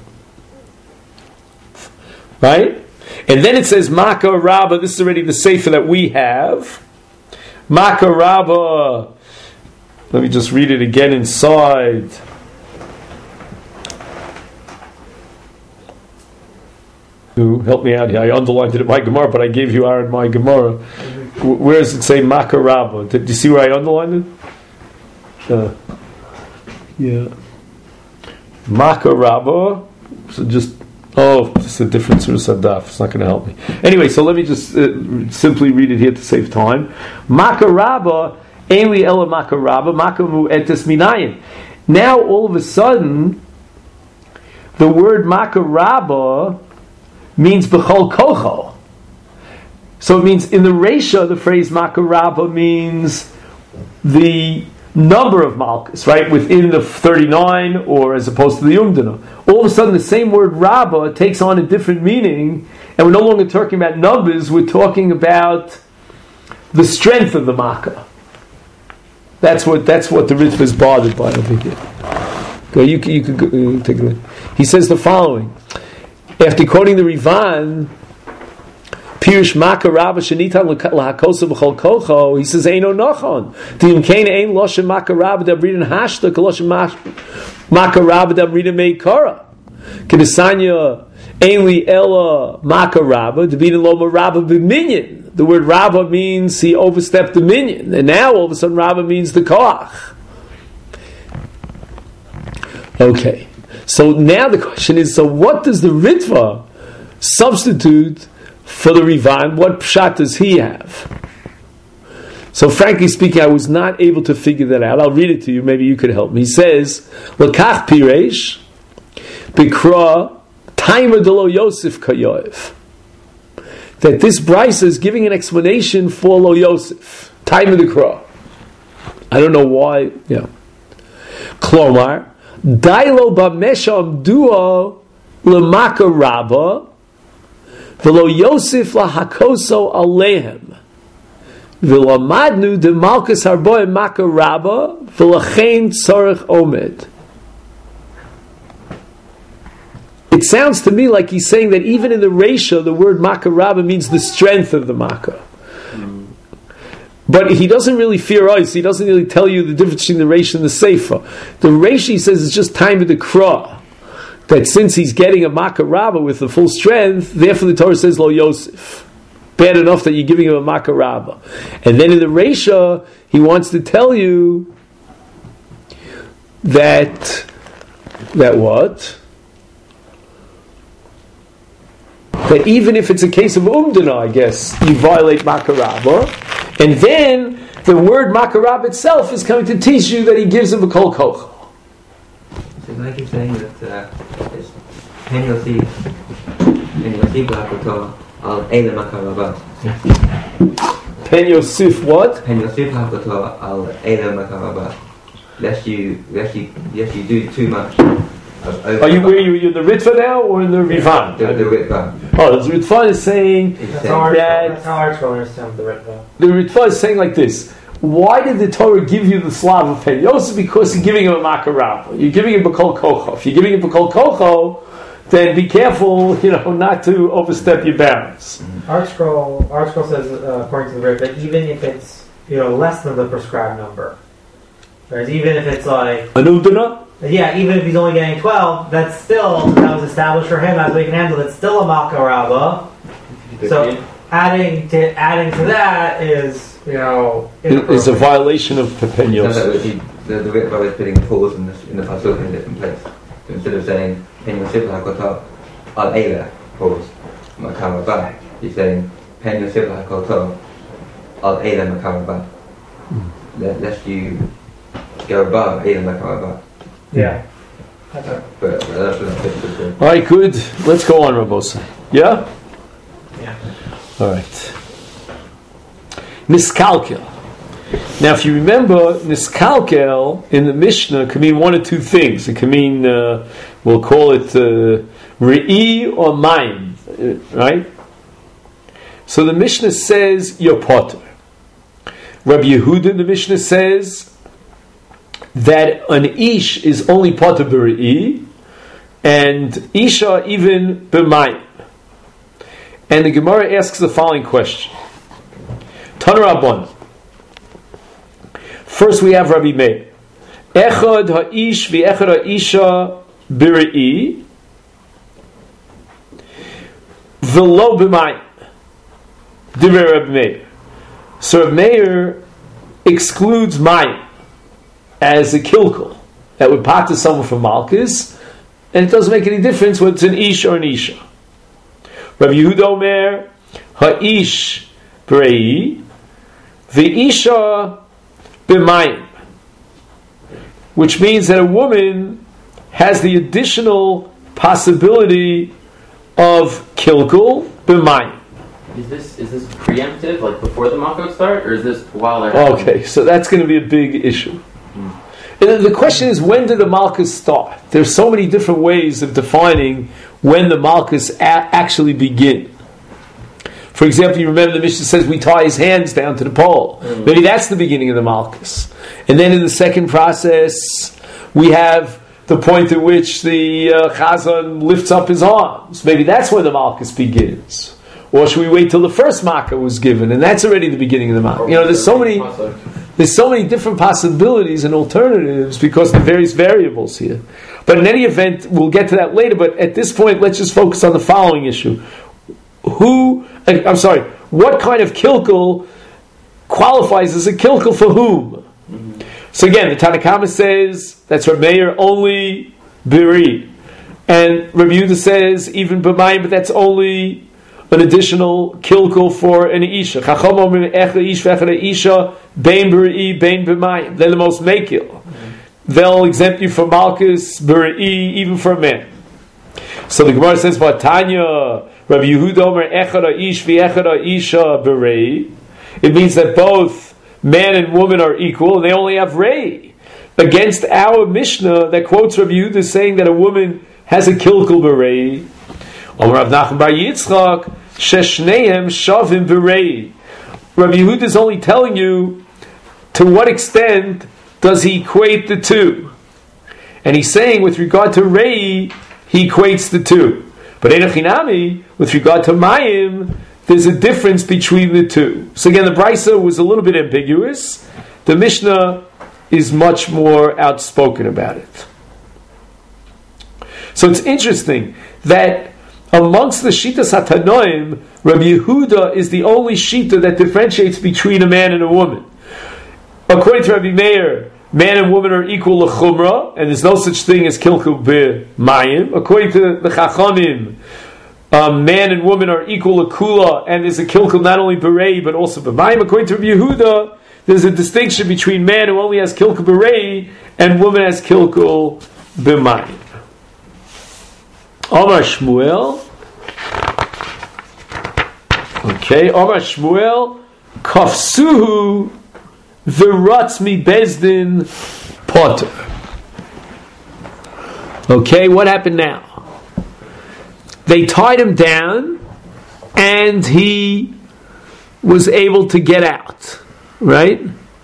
Right, and then it says Maka Rabba. This is already the sefer that we have. Maka Rabba. Let me just read it again inside. Help me out here. I underlined it in my Gemara, but I gave you Aaron my Gemara. Where does it say Makarabba? Did you see where I underlined it? Yeah. Makarabba. So just a different sort of sadaf. It's not going to help me. Anyway, so let me just simply read it here to save time. Makarabba, Ein li ela makarabba, makamu etes minayin. Now, all of a sudden, the word makarabba means b'chol kocho. So it means in the Reisha, the phrase makarabba means the number of malchus, right, within the 39, or as opposed to the umdana. All of a sudden, the same word rabba takes on a different meaning, and we're no longer talking about numbers, we're talking about the strength of the makkah. That's what the Ritva is bothered by over here. Go, you could go, take a look. He says the following. After quoting the Rivan, Pirush Maka Rabba Shenitan Lahakosa B'chol Kocho, he says, Eino Nochon. D'imkein ein Loshem Maka Rabba Dabridin Hashta Koloshem Maka Rabba Dabridin Meikara. Kedesanya Ein Li Ela Maka Rabba Dabridin Loma Rabba B'minyan. The word Rabba means he overstepped the minyan, and now all of a sudden Rabba means the koach. Okay. So now the question is, so what does the Ritva substitute for the Rivan? What pshat does he have? So frankly speaking, I was not able to figure that out. I'll read it to you. Maybe you could help me. He says, L'kach piresh b'kra taima delo Yosef kayoev. That this brisa is giving an explanation for Lo Yosef. Taima the kra. I don't know why. Yeah. Klomar. Dailo b'mesham duo l'maka rabba v'lo Yosef lahakoso alehem v'lamadnu de malchus harboy maka rabba v'lachein tzorech omed. It sounds to me like he's saying that even in the Reisha, the word Makkah Rabbah means the strength of the Makkah. But he doesn't really fear us. He doesn't really tell you the difference between the Reisha and the Sefer. The Reisha, he says, is just time of the Krah. That since he's getting a Makkah Rabbah with the full strength, therefore the Torah says, Lo Yosef. Bad enough that you're giving him a Makkah Rabbah. And then in the Reisha, he wants to tell you that what? That even if it's a case of umdana, I guess, you violate makarabah, and then the word makarabah itself is coming to teach you that he gives him a kol koch. So like you're saying that it's Pen Yosef Lakoto al Eile Makarabah. Pen Yosef what? Pen Yosef Lakoto al Eile Makarabah. Lest you do too much. Are you in the Ritva now or in the Rivan? The Ritva. Oh, the Ritva is saying That's how ArtScroll understands the Ritva. The Ritva is saying like this: why did the Torah give you the slav of Pen Yosef? Because you're giving him a makarabah. You're giving him a kol kocho. If you're giving him a kol kocho, then be careful, not to overstep your bounds. ArtScroll says, according to the Ritva, even if it's less than the prescribed number, right? Even if it's like Anudana. Yeah, even if he's only getting 12, that was established for him as we can handle. It's still a makarabah. So adding to that is is a violation of Pen Yosef. The Ritva is putting a pause in the pasuk in a different place. So instead of saying Pen Yosef Lakoto al Eila pause makarabah, he's saying Pen Yosef Lakoto al Eila makarabah. Lest you go above Eila makarabah. Yeah. All right, good. Let's go on, Rabosa. Yeah? Yeah. All right. Niskalkel. Now, if you remember, Niskalkel in the Mishnah can mean one of two things. It can mean, we'll call it Re'i or Mayim, right? So the Mishnah says, you're potter. Rabbi Yehuda in the Mishnah says that an ish is only potter b're'i, and isha even b'mayim. And the Gemara asks the following question: Tana Rabban. First, we have Rabbi Meir. Echad ha'ish v'echad ha'isha b're'i v'lo b'mayim. Divrei Rabbi Meir. So Rabbi Meir excludes mayim as a kilkel that would pater someone from Malchus, and it doesn't make any difference whether it's an ish or an isha. Rabbi Yehuda Omer ha'ish b're'i v'isha b'mayim, which means that a woman has the additional possibility of kilkel b'mayim. Is this preemptive, like before the Makot start, or is this while they're Okay, so that's going to be a big issue. And the question is, when did the Malchus start? There's so many different ways of defining when the Malchus actually begin. For example, you remember the Mishnah says we tie his hands down to the pole. Maybe that's the beginning of the Malchus. And then in the second process, we have the point at which the Chazan lifts up his arms. Maybe that's where the Malchus begins. Or should we wait till the first Makkah was given, and that's already the beginning of the Makkah? There's so many different possibilities and alternatives because of the various variables here. But in any event, we'll get to that later. But at this point, let's just focus on the following issue: what kind of kilkel qualifies as a kilkel for whom? So again, the Tanna Kama says that's Rabbi Meir only biri, and Rabbi Yehuda says even b'mayim, but that's only an additional kilkel for an isha. Chacham omer echad ish v'echad isha bein b're'i bein b'mayim. They're the most mekil. They'll exempt you from malchus b're'i even for a man. So the Gemara says, "Vatanya Rabbi Yehuda omer echad ish v'echad isha b're'i." It means that both man and woman are equal, and they only have rei. against our Mishnah that quotes Rabbi Yehuda saying that a woman has a kilkul berei. Amar Rav Nachman bar Yitzchak sheshneim shavim berei. Rabbi Yehuda is only telling you to what extent does he equate the two, and he's saying with regard to rei he equates the two, but Einachinami with regard to mayim there's a difference between the two. So again, the Brisa was a little bit ambiguous. The Mishnah is much more outspoken about it. So it's interesting that amongst the Shitas HaTanoim, Rabbi Yehuda is the only Shita that differentiates between a man and a woman. According to Rabbi Meir, man and woman are equal l'chumrah, and there's no such thing as kilkul b'mayim. According to the Chachamim, man and woman are equal l'kula, and there's a kilkul not only b'rei but also b'mayim. According to Rabbi Yehuda, there's a distinction between man who only has kilkul b'rei and woman has kilkul b'mayim. Omar Shmuel. Okay, Omar Shmuel. Kafsuhu v'ratz mi bezdin potter. Okay, what happened now? They tied him down, and he was able to get out. Right?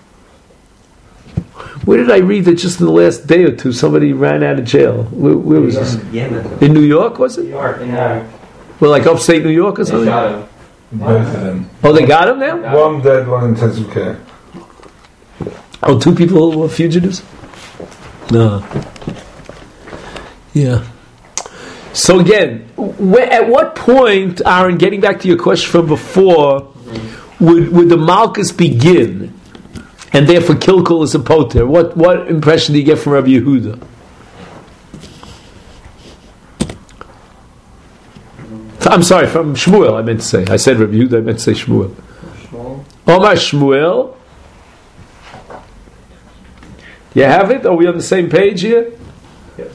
Where did I read that just in the last day or two somebody ran out of jail? Where was this? In New York, was it? New York, yeah. Well, like upstate New York or something? They got him. Both of them. Oh, they got him now? One dead, one in intensive care. Oh, two people were fugitives? No. Yeah. So again, at what point, Aaron, getting back to your question from before, would the Malchus begin, and therefore kilkul is a poter? What impression do you get from Rabbi Yehuda? I'm sorry, from Shmuel I meant to say. I said Rabbi Yehuda, I meant to say Shmuel. Omar Shmuel. You have it? Are we on the same page here? Yes.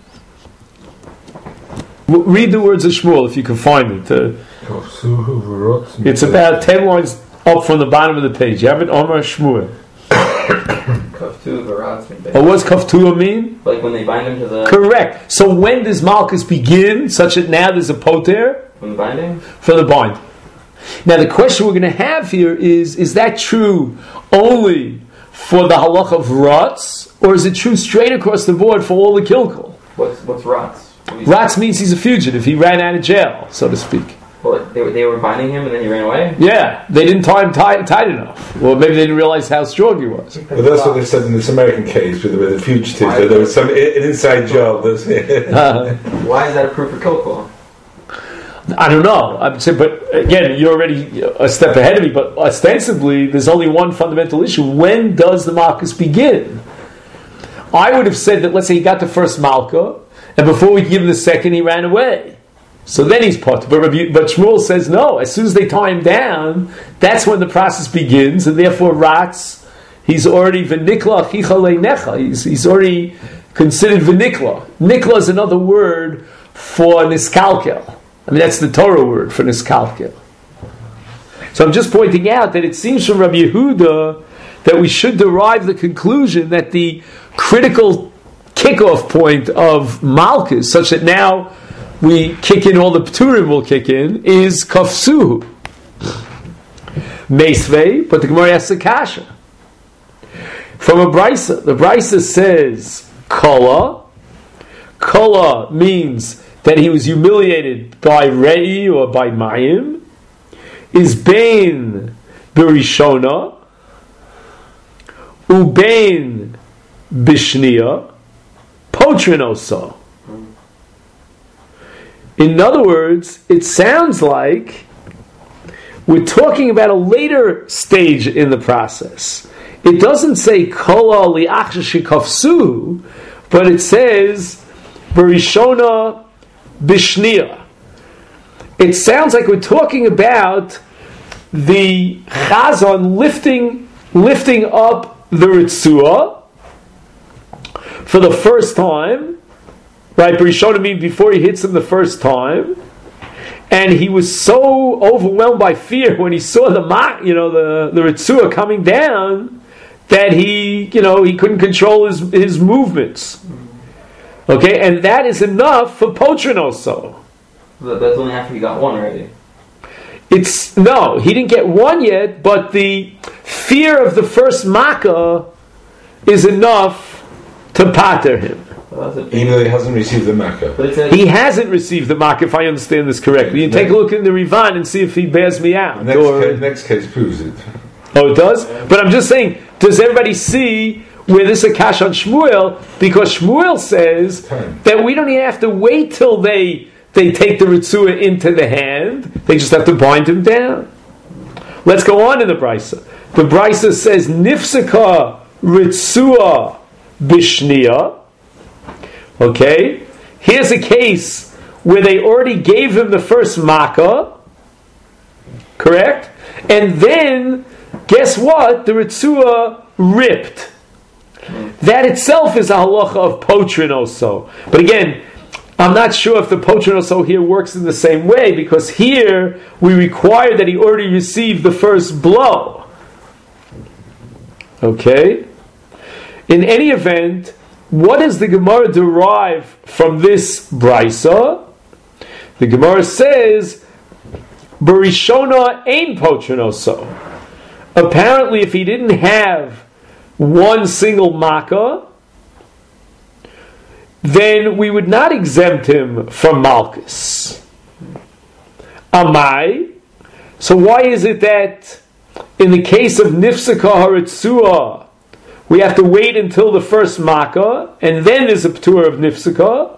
Read the words of Shmuel if you can find it. It's about 10 lines up from the bottom of the page. You have it? Omar Shmuel. Kaftu v'ratz mi bezdin. What does Kaftua mean? Like when they bind him to the... Correct. So when does Malchus begin, such that now there's a poter? From the binding? For the bind. Now the question we're going to have here is that true only for the halach of Ratz, or is it true straight across the board for all the kilkul? What's ratz? Ratz means he's a fugitive. He ran out of jail, so to speak. Well, they were binding him and then he ran away? Yeah, they didn't tie him tight enough. Well, maybe they didn't realize how strong he was. But that's what they said in this American case with the fugitives. That there was an inside job. Why is that a proof of kilkul? I don't know. I'm saying, but again, you're already a step ahead of me. But ostensibly, there's only one fundamental issue: when does the Malchus begin? I would have said that. Let's say he got the first Malka, and before we give him the second, he ran away. So then he's pot. But Shmuel says no. As soon as they tie him down, that's when the process begins, and therefore Ratz, he's already v'nikla chicha le'necha. He's already considered v'nikla. Nikla is another word for niskalkel. I mean, that's the Torah word for niskalkel. So I'm just pointing out that it seems from Rabbi Yehuda that we should derive the conclusion that the critical kickoff point of Malchus, such that now we kick in all the Pturim will kick in, is Kafsuhu. Meisvei, but the Gemara asks a kasha. From a Brisa, the Brisa says Kala. Kala means that he was humiliated by Rei or by Mayim. Is Bain Birishona, Ubain Bishnia, Potrinosa. In other words, it sounds like we're talking about a later stage in the process. It doesn't say Kola li'achshashi kafsu, but it says Barishona Bishnia. It sounds like we're talking about the Chazan lifting up the Ritzua for the first time. Right, Barishona means before he hits him the first time, and he was so overwhelmed by fear when he saw the Ritzua coming down that he couldn't control his movements. Okay, and that is enough for potrin also. That's only after he got one already. No, he didn't get one yet, but the fear of the first makkah is enough to pater him. Even though he hasn't received the makkah. He hasn't received the makkah, if I understand this correctly. You take a look in the Rivan and see if he bears me out. Next case proves it. Oh, it does? But I'm just saying, does everybody see where this is a kash on Shmuel? Because Shmuel says that we don't even have to wait till they take the Ritzua into the hand. They just have to bind him down. Let's go on in the Brisa. The Brisa says, Nifsaka Ritzua Bishniya. Okay? Here's a case where they already gave him the first makkah. Correct? And then, guess what? The Ritzua ripped. That itself is a halacha of potrin also. But again, I'm not sure if the potrin also here works in the same way, because here we require that he already received the first blow. Okay? In any event, what does the Gemara derive from this brisa? The Gemara says, Barishona ein potrin also. Apparently, if he didn't have one single makkah, then we would not exempt him from malchus. Amai. So why is it that in the case of nifsaka haritzua, we have to wait until the first makkah, and then there's a p'tur of nifsaka?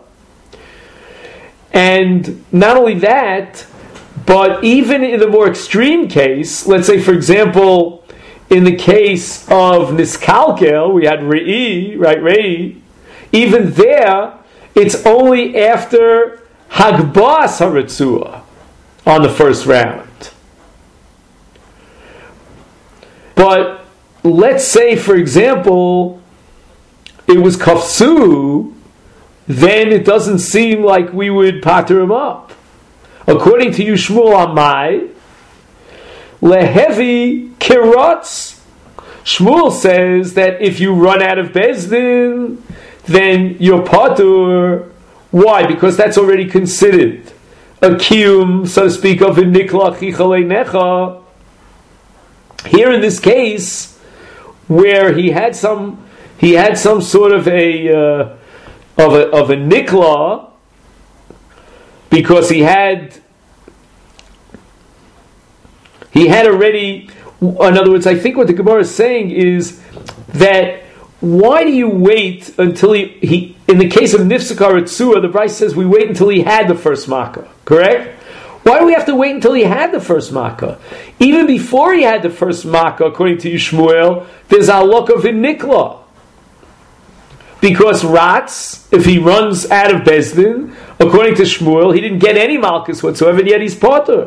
And not only that, but even in the more extreme case, let's say, for example, in the case of niskalkel, we had re'i, even there, it's only after hagbas haritzua on the first round. But let's say, for example, it was kafsu, then it doesn't seem like we would pater him up. According to you, Shmuel Amai, lehevi kirotz. Shmuel says that if you run out of bezdin, then you're patur. Why? Because that's already considered a kiyum, so to speak, of a nikla chichalei necha. Here in this case, where he had some sort of a nikla, because he had already. In other words, I think what the Gemara is saying is that why do you wait until he in the case of Nifsaka Ritzua, the Bryce says we wait until he had the first makkah, correct? Why do we have to wait until he had the first makkah? Even before he had the first makkah, according to Yishmuel, there's a halakha of nikla. Because Ratz, if he runs out of Bezdin, according to Shmuel, he didn't get any malchus whatsoever, and yet he's potter.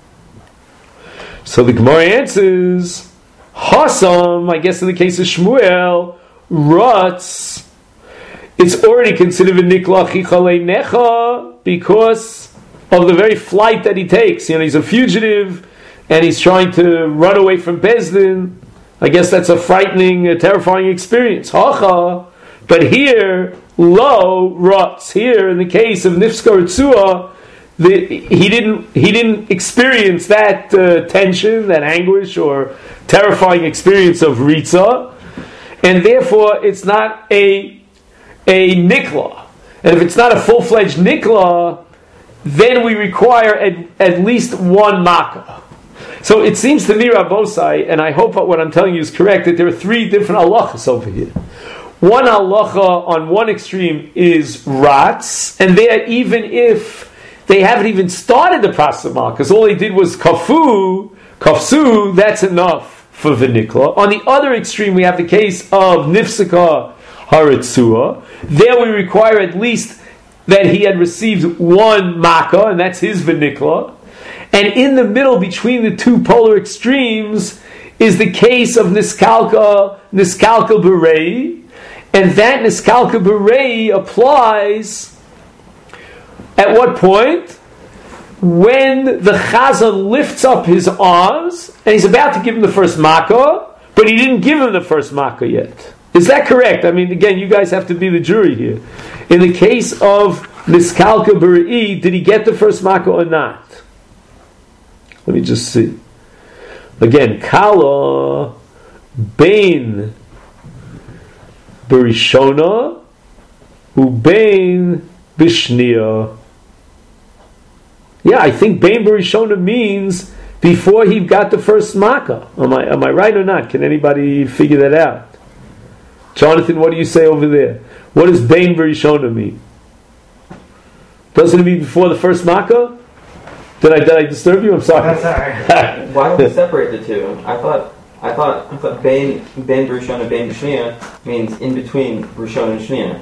So the Gemara answers, Hasam, I guess in the case of Shmuel, Ratz, it's already considered a nikla chichalei necha because of the very flight that he takes. He's a fugitive, and he's trying to run away from Bezdin. I guess that's a frightening, terrifying experience. Hacha. But here, lo Ratz. Here, in the case of Nifska Ritzua, he didn't experience that tension, that anguish, or terrifying experience of Ritza, and therefore it's not a nikla. And if it's not a full-fledged nikla, then we require at least one makkah. So it seems to me, Rabbosai, and I hope what I'm telling you is correct, that there are three different halachas over here. One halacha on one extreme is Ratz, and there, even if they haven't even started the process of malchus, all they did was kafsu, that's enough for Vinikla. On the other extreme, we have the case of Nifsaka Haritzua. There we require at least that he had received one makkah, and that's his Vinikla. And in the middle, between the two polar extremes, is the case of Niskalka Berei, and that Niskalka Berei applies at what point? When the Chazan lifts up his arms, and he's about to give him the first makkah, but he didn't give him the first makkah yet. Is that correct? I mean, again, you guys have to be the jury here. In the case of Niskalka B'Re'i, did he get the first makkah or not? Let me just see. Again, Kala Bein B'Rishona Ubein B'Shniya. Yeah, I think Bein B'Rishona means before he got the first makkah. Am I right or not? Can anybody figure that out? Jonathan, what do you say over there? What does Bein B'Rishona mean? Doesn't it mean before the first makkah? Did I disturb you? I'm sorry. Why don't we separate the two? I thought Bein B'Rishona, Bein B'Shniya means in between Rishon and Shniya.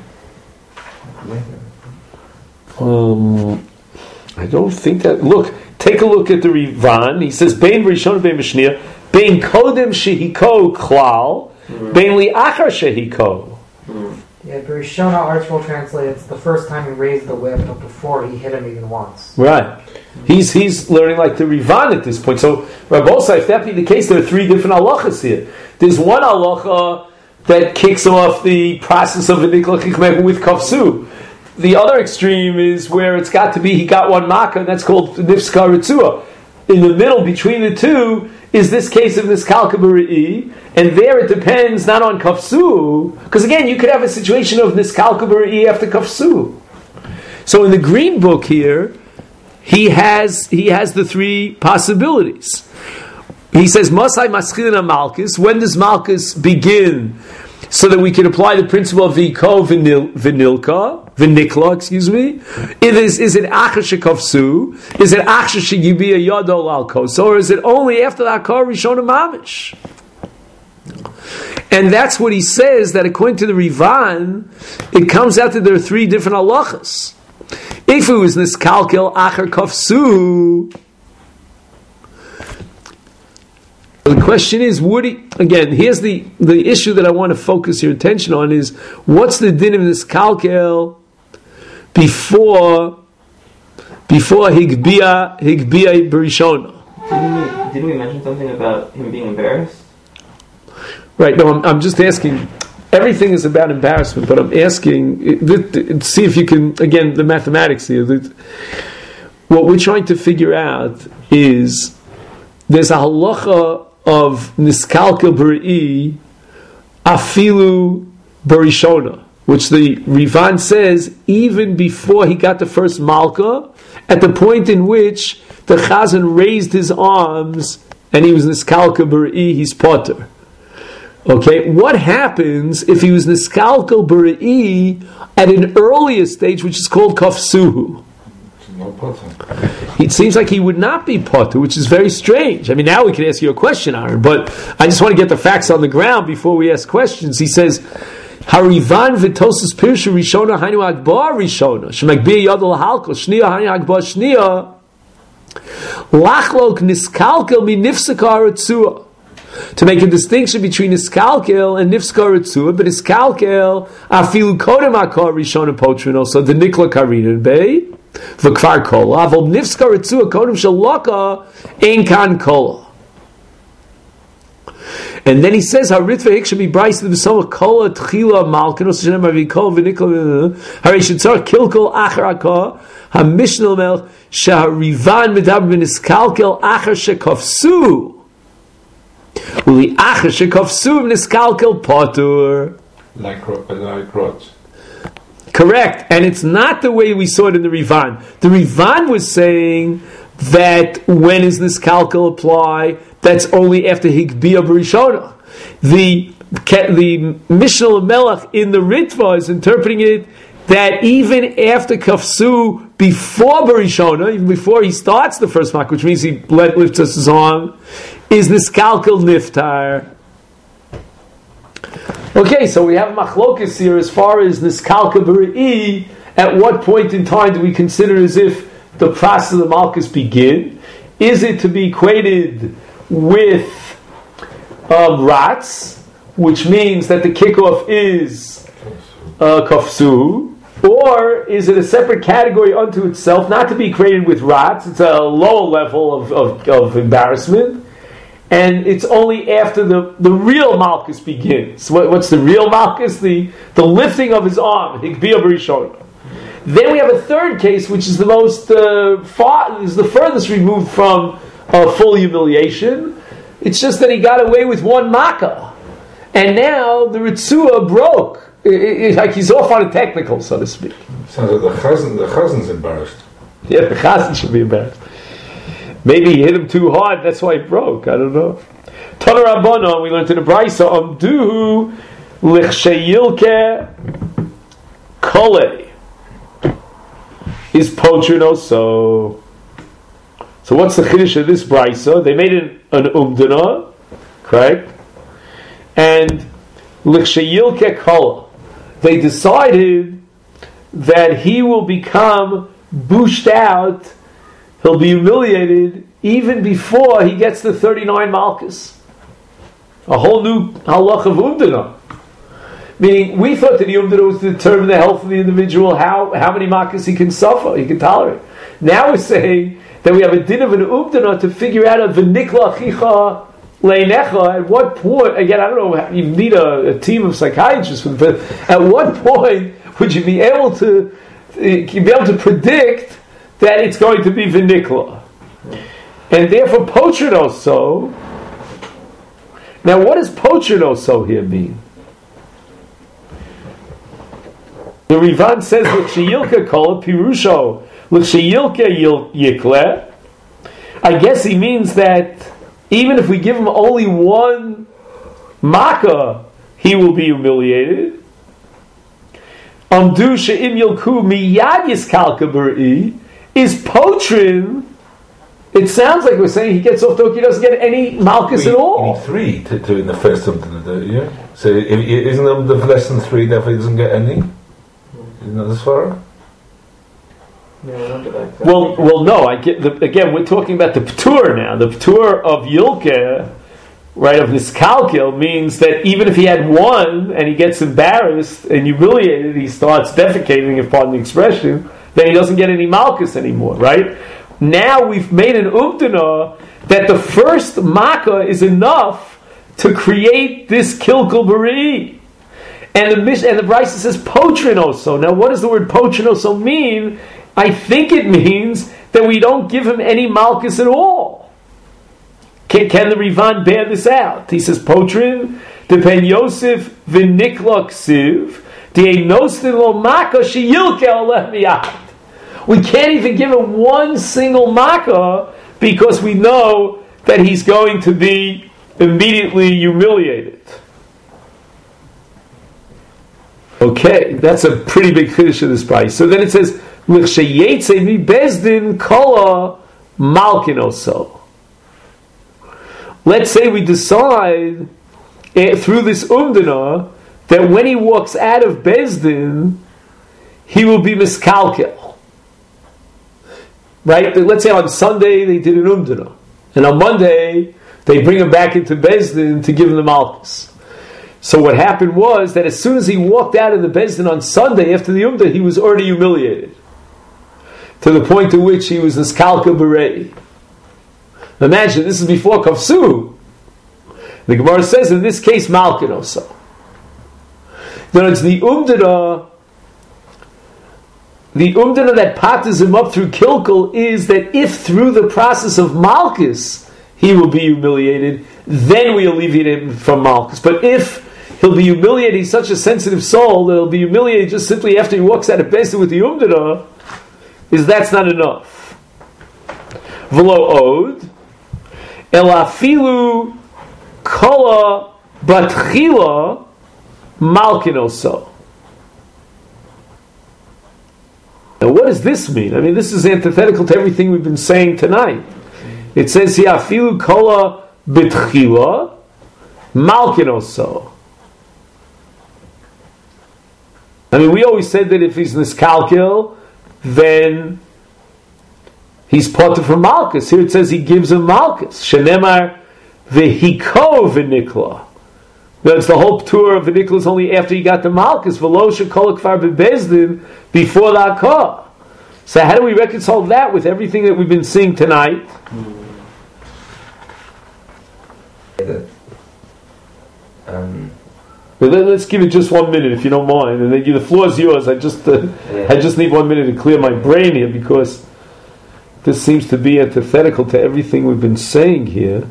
I don't think that. Look, take a look at the Rivan. He says Bein B'Rishona, Bein B'Shniya, Bein Kodem Shehiko Klal, Bein Li'achar Shehiko. Yeah, Berishona article translates the first time he raised the whip, but before he hit him even once. Right. He's learning like the Rivan at this point. So, Rabbi Osai, if that be the case, there are three different halachas here. There's one halacha that kicks off the process of v'nikla chichmeh with kafsu. The other extreme is where it's got to be, he got one makkah, and that's called nifskar ritzua. In the middle, between the two, is this case of Niskalka B'Re'i, and there it depends not on kafsu, because again, you could have a situation of Niskalka B'Re'i after kafsu. So in the green book here, he has the three possibilities. He says, Masai Maschilin Malchus, when does Malchus begin? So that we can apply the principle of Viko Vinikla, excuse me. Is it Achar Shekavsu? Is it Achar Shegibiya Yadol Al Koso? Or is it only after the Akar Rishona Mamish? And that's what he says, that according to the Rivan, it comes out that there are three different halachas. If it was Niskalkel Achar Kavsu, the question is, again, here's the issue that I want to focus your attention on is, what's the din of this kalkel before Higbiya Berishona? Didn't we mention something about him being embarrassed? Right, no, I'm just asking, everything is about embarrassment, but I'm asking, see if you can, again, the mathematics here, what we're trying to figure out is, there's a halacha of Niskalka B'Re'i Afilu Berishona, which the Rivan says even before he got the first Malka, at the point in which the Chazan raised his arms and he was Niskalka B'Re'i, he's potter. Okay, what happens if he was Niskalka B'Re'i at an earlier stage, which is called Kafsuhu? It seems like he would not be potter, which is very strange. I mean, now we can ask you a question, Aaron, but I just want to get the facts on the ground before we ask questions. He says, Harivan v'tosus pirshu rishona hainu agbar rishona shemagbiya yadol halko shniya hainu agbar shniya lachlok niskalkel mi nifsakar etzua. To make a distinction between niskalkel and nifskar etzua, but niskalkel afilu kodem akar rishona potrino, so the nikla karinin bay. V'kvar kola, avol nifskar etzua kodem shalaka ein kan kola. And then he says, "Haritva hiksha be bryce the v'soma kola tchila malkenos shenem avikol v'nikol harishitzar kilkol acharaka hamishnel melch shaharivan medab v'niskalkel achar shekafsu uli achar shekafsu v'niskalkel potur." Like rods. Correct, and it's not the way we saw it in the Rivan. The Rivan was saying that when is this kalkel apply? That's only after Higbiya Berishona. The Mishnah Melech in the Ritva is interpreting it that even after Kafsu, before Berishona, even before he starts the first mak, which means he lifts us his arm, is this kalkel niftar. Okay, so we have machlokas here as far as Niskalka B'Re'i. At what point in time do we consider as if the process of the malchus begin? Is it to be equated with rats, which means that the kickoff is kafsu, or is it a separate category unto itself, not to be equated with rats? It's a lower level of embarrassment. and it's only after the real Malchus begins. What's the real Malchus? The lifting of his arm. Hikbiyah B'Rishon. Then we have a third case, which is the most is the furthest removed from full humiliation. It's just that he got away with one makkah, and now the Ritzua broke. Like he's off on a technical, so to speak. Sounds like the chazan's embarrassed. Yeah, the chazan should be embarrassed. Maybe he hit him too hard, that's why it broke. I don't know. Tana Rabbanon, we learned in the Brisa, Amduhu lichsheyilke kole is potrino. So what's the chiddush of this Brisa? They made an umdana, correct? And lichsheyilke kole, they decided that he will become bushed out. He'll be humiliated even before he gets the 39 malchus. A whole new halach of umdana. Meaning, we thought that the umdana was to determine the health of the individual, how many malchus he can suffer, he can tolerate. Now we're saying that we have a din of an umdana to figure out a v'nikla chicha leinecha. At what point, again, I don't know, you need a team of psychiatrists, but at what point would you be able to predict that it's going to be v'nikla? And therefore potrinoso. Now what does potrinoso here mean? The Rivan says l'chiyilka kol pirusho l'chiyilka yikle. I guess he means that even if we give him only one makkah, he will be humiliated. Amdu she'im yilku miyad yiskalka b're'i. Is potrin, it sounds like we're saying he gets off the hook, he doesn't get any malchus at all. You need three to in the first something, yeah? So isn't the less than three, therefore he doesn't get any? Isn't that as far? Well, no, I get again, we're talking about the p'tur now. The p'tur of Yilke, right, of Niskalkil, means that even if he had one and he gets embarrassed and humiliated, he starts defecating, if pardon the expression, then he doesn't get any malchus anymore, right? Now we've made an umdana that the first makkah is enough to create this kilkul bari. And the Brisa says potrinoso. Now what does the word potrinoso mean? I think it means that we don't give him any malchus at all. Can the Rivan bear this out? He says potrin, depen Yosef v'nikla ksiv, de'enostin lo makkah sheyilke oleh miyad. We can't even give him one single makkah because we know that he's going to be immediately humiliated. Okay, that's a pretty big chiddush of this price. So then it says, "L'chsheyetze mi bezdin kala malkinoso." Let's say we decide through this umdana that when he walks out of bezdin, he will be miskalkel. Right? Let's say on Sunday they did an umdana, and on Monday they bring him back into Bezdin to give him the malchus. So what happened was that as soon as he walked out of the Bezdin on Sunday after the umdana, he was already humiliated to the point to which he was niskalka berei. Imagine this is before kafsu. The Gemara says in this case malkin also. Then it's the umdana. The umdana that patters him up through kilkul is that if through the process of malchus he will be humiliated, then we alleviate him from malchus. But if he'll be humiliated, he's such a sensitive soul that he'll be humiliated just simply after he walks out of Bezdin with the umdana, that's not enough. V'lo od elafilu kola batchila malkinoso. Now, what does this mean? I mean, this is antithetical to everything we've been saying tonight. It says here, "Afilu kola bitchila malkinoso." I mean, we always said that if he's niskalkil, then he's parted from malchus. Here it says he gives him malchus. Shenemar v'hiko v'nikla. That's the whole tour of the Nicholas only after he got the malchus. V'lo shekol kfar bebezdin, before the akah. So how do we reconcile that with everything that we've been seeing tonight? But let's give it just 1 minute, if you don't mind, and then the floor is yours. I just need 1 minute to clear my brain here, because this seems to be antithetical to everything we've been saying here.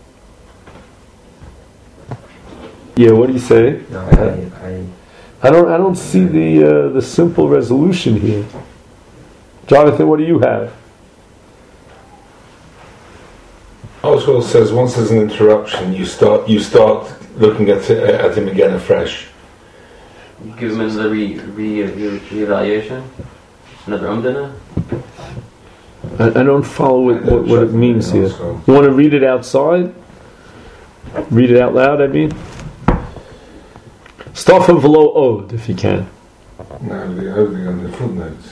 Yeah, what do you say? No, I don't see the simple resolution here. Jonathan, what do you have? Oswald says once there's an interruption, you start looking at him again afresh. Give him another re-evaluation? Another umdana? I don't follow what it means here. You want to read it outside? Read it out loud, I mean? Start from below Od, if you can. No, the only on the footnotes.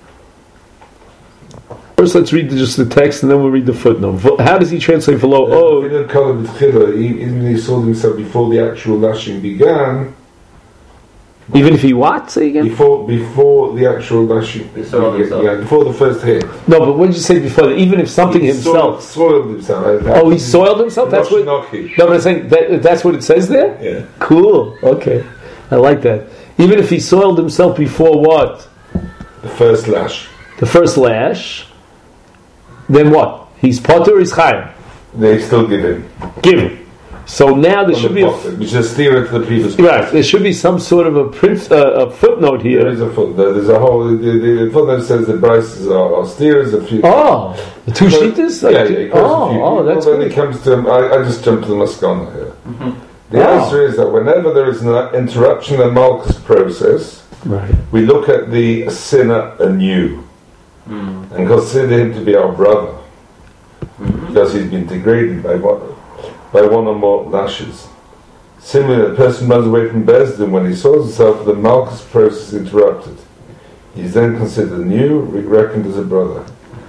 First, let's read just the text, and then we'll read the footnote. How does he translate below Od? Even he sold himself before the actual lashing began. Even if he what? Say again? Before the actual lashing began, before the first hit. No, but what did you say before that? Even if something himself soiled himself. He soiled himself? That's what. No, but I'm saying that's what it says there? Yeah. Cool. Okay. I like that. Even if he soiled himself before what? The first lash. The first lash. Then what? He's potter or he's chayim? They still give him. Give him. So now there should be which is steer to the previous. Right. There should be some sort of a footnote here. There is a footnote. There's a whole. The footnote says the prices are steers. A few. Oh, the two sheetahs. Yeah. That's when good. it comes to, I just jumped to the Maskana here. Mm-hmm. The answer is that whenever there is an interruption in the Malkus process, right, we look at the sinner anew and consider him to be our brother because he's been degraded by one or more lashes. Similarly, a person runs away from Bezdin when he soils himself, the Malkus process interrupted. He's then considered anew, reckoned as a brother.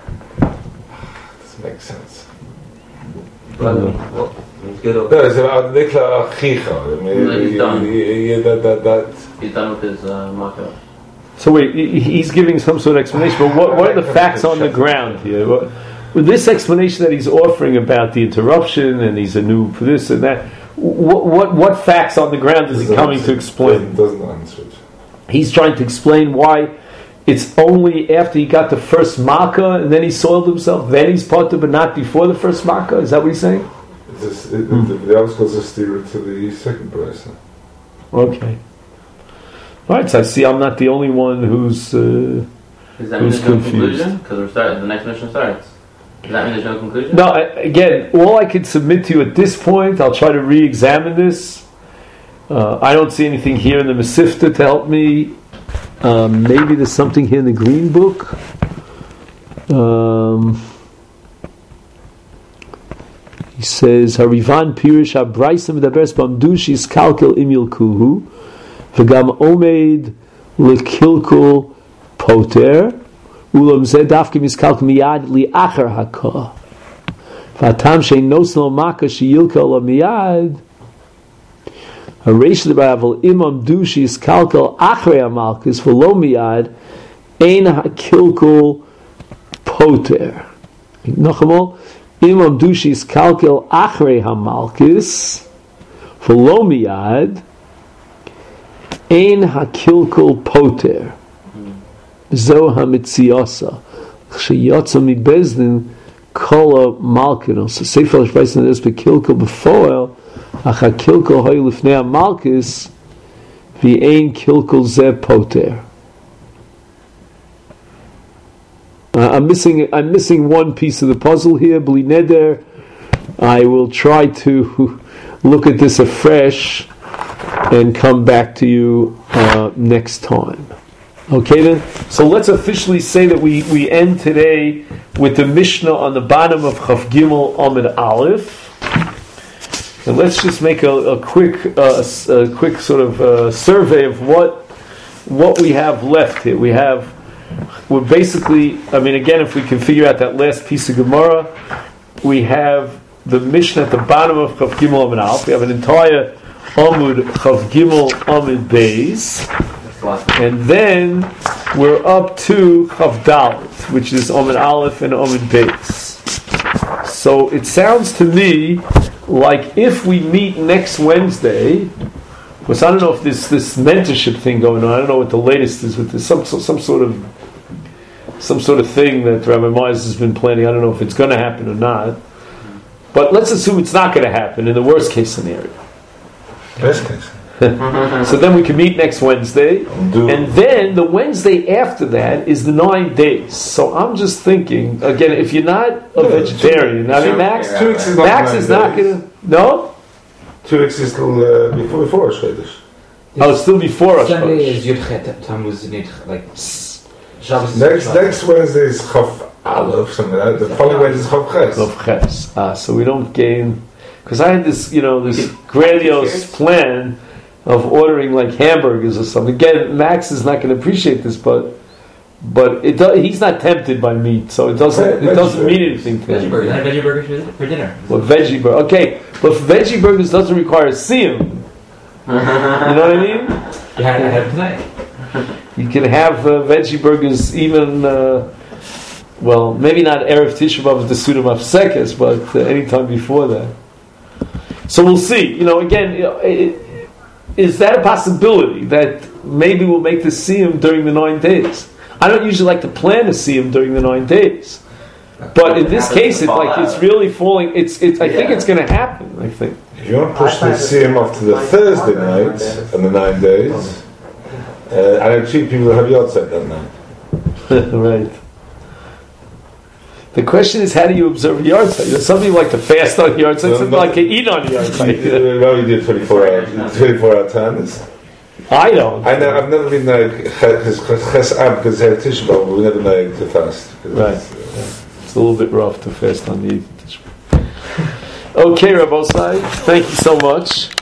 Doesn't make sense. Brother, what? He's good or No, it's about Nikla Achicha. He's done. He's done with his mock-up. So wait, he's giving some sort of explanation, but what are the facts on the ground here? With this explanation that he's offering about the interruption and he's anew for this and that, what facts on the ground is he coming to explain? Doesn't answer it. He's trying to explain why it's only after he got the first makkah and then he soiled himself, then he's potter, but not before the first makkah. Is that what he's saying? The articles are steered to the second person. Okay. All right, so I see I'm not the only one who's Does that mean there's no confused. conclusion? Because the next mission starts. Does that mean there's no conclusion? No, again, all I can submit to you at this point, I'll try to re-examine this. I don't see anything here in the Mesifta to help me. Maybe there's something here in the Green Book. He says, Harivan Pirish Abraisam Dabers Bamdushis Kalkel Imil Kuhu V'gam Omeid Lekilkul Poter Ulam Zed Dafke Miskalk Miyad Li'achar Hakah V'atam Shein Nosno Maka Sheyilkel Miyad Haresh Le'Bavel Imam Dushis Kalkel Achrei Amalkis V'lo Miyad Ein HaKilkul Poter Nachamol Imam Dushis Kalkel Achrei Hamalkis V'lo Miyad Ein HaKilkul Poter Zo HaMitziasa Sheyotza MiBezdin Kola Malkinos So Sefer Shvaysin Nes Bekilkul B'foel Ach HaKilkul Hoy Lifnei HaMalkis V'ein Kilkul Zeh Poter. I'm missing one piece of the puzzle here. Bli neder, I will try to look at this afresh and come back to you next time. Okay then? So let's officially say that we end today with the Mishnah on the bottom of Chaf Gimel Amud Aleph. And let's just make a quick sort of survey of what we have left here. We're basically, again, if we can figure out that last piece of Gemara, we have the Mishnah at the bottom of Chaf Gimel Amud Aleph. We have an entire Amud Chaf Gimel Amud Beis, and then we're up to Chaf Dalet, which is Amud Aleph and Amud Beis. So it sounds to me like if we meet next Wednesday, Because I don't know if this mentorship thing going on. I don't know what the latest is with this. Some sort of thing that Rabbi Myers has been planning. I don't know if it's going to happen or not. But let's assume it's not going to happen in the worst case scenario. Best case. So then we can meet next Wednesday, and then the Wednesday after that is the 9 days. So I'm just thinking again, if you're not a vegetarian, I mean Max 2 weeks is not Max is not going to no. 2 weeks is still before Chodesh. Oh, it's still before us. Sunday is Yudchet Tammuz, niet like Shabbos. Next Wednesday is Chav Aleph, something like that. The following Wednesday is Chav Ches. Of Ches. So we don't gain, because I had this, this grandiose plan of ordering like hamburgers or something. Again, Max is not going to appreciate this, but he's not tempted by meat, so it doesn't mean anything to him. Veggie burgers for dinner. Well, veggie burger, okay, but veggie burgers doesn't require a siyum. You know what I mean? You had it tonight. You can have veggie burgers even, well, maybe not Erev Tisha B'Av with the Suda Mafsekes, but anytime before that. So we'll see. Again, is that a possibility that maybe we'll make the siyum during the 9 days? I don't usually like to plan a siyum during the 9 days, but in this case, it's really falling. I think it's going to happen. I think. If you want to push the Siyum off to the Thursday night and the 9 days, and actually people have Yahrzeit that night. Right. The question is, how do you observe Yahrzeit? Some people like to fast on Yahrzeit, some people like to eat on Yahrzeit. Well, we do 24-hour times. I don't. I've never been like Ches Ab because they have Tisha B'Av, but we never know to fast. Right. It's a little bit rough to fast on the Tisha B'Av. Okay, Rabbi Osai, thank you so much.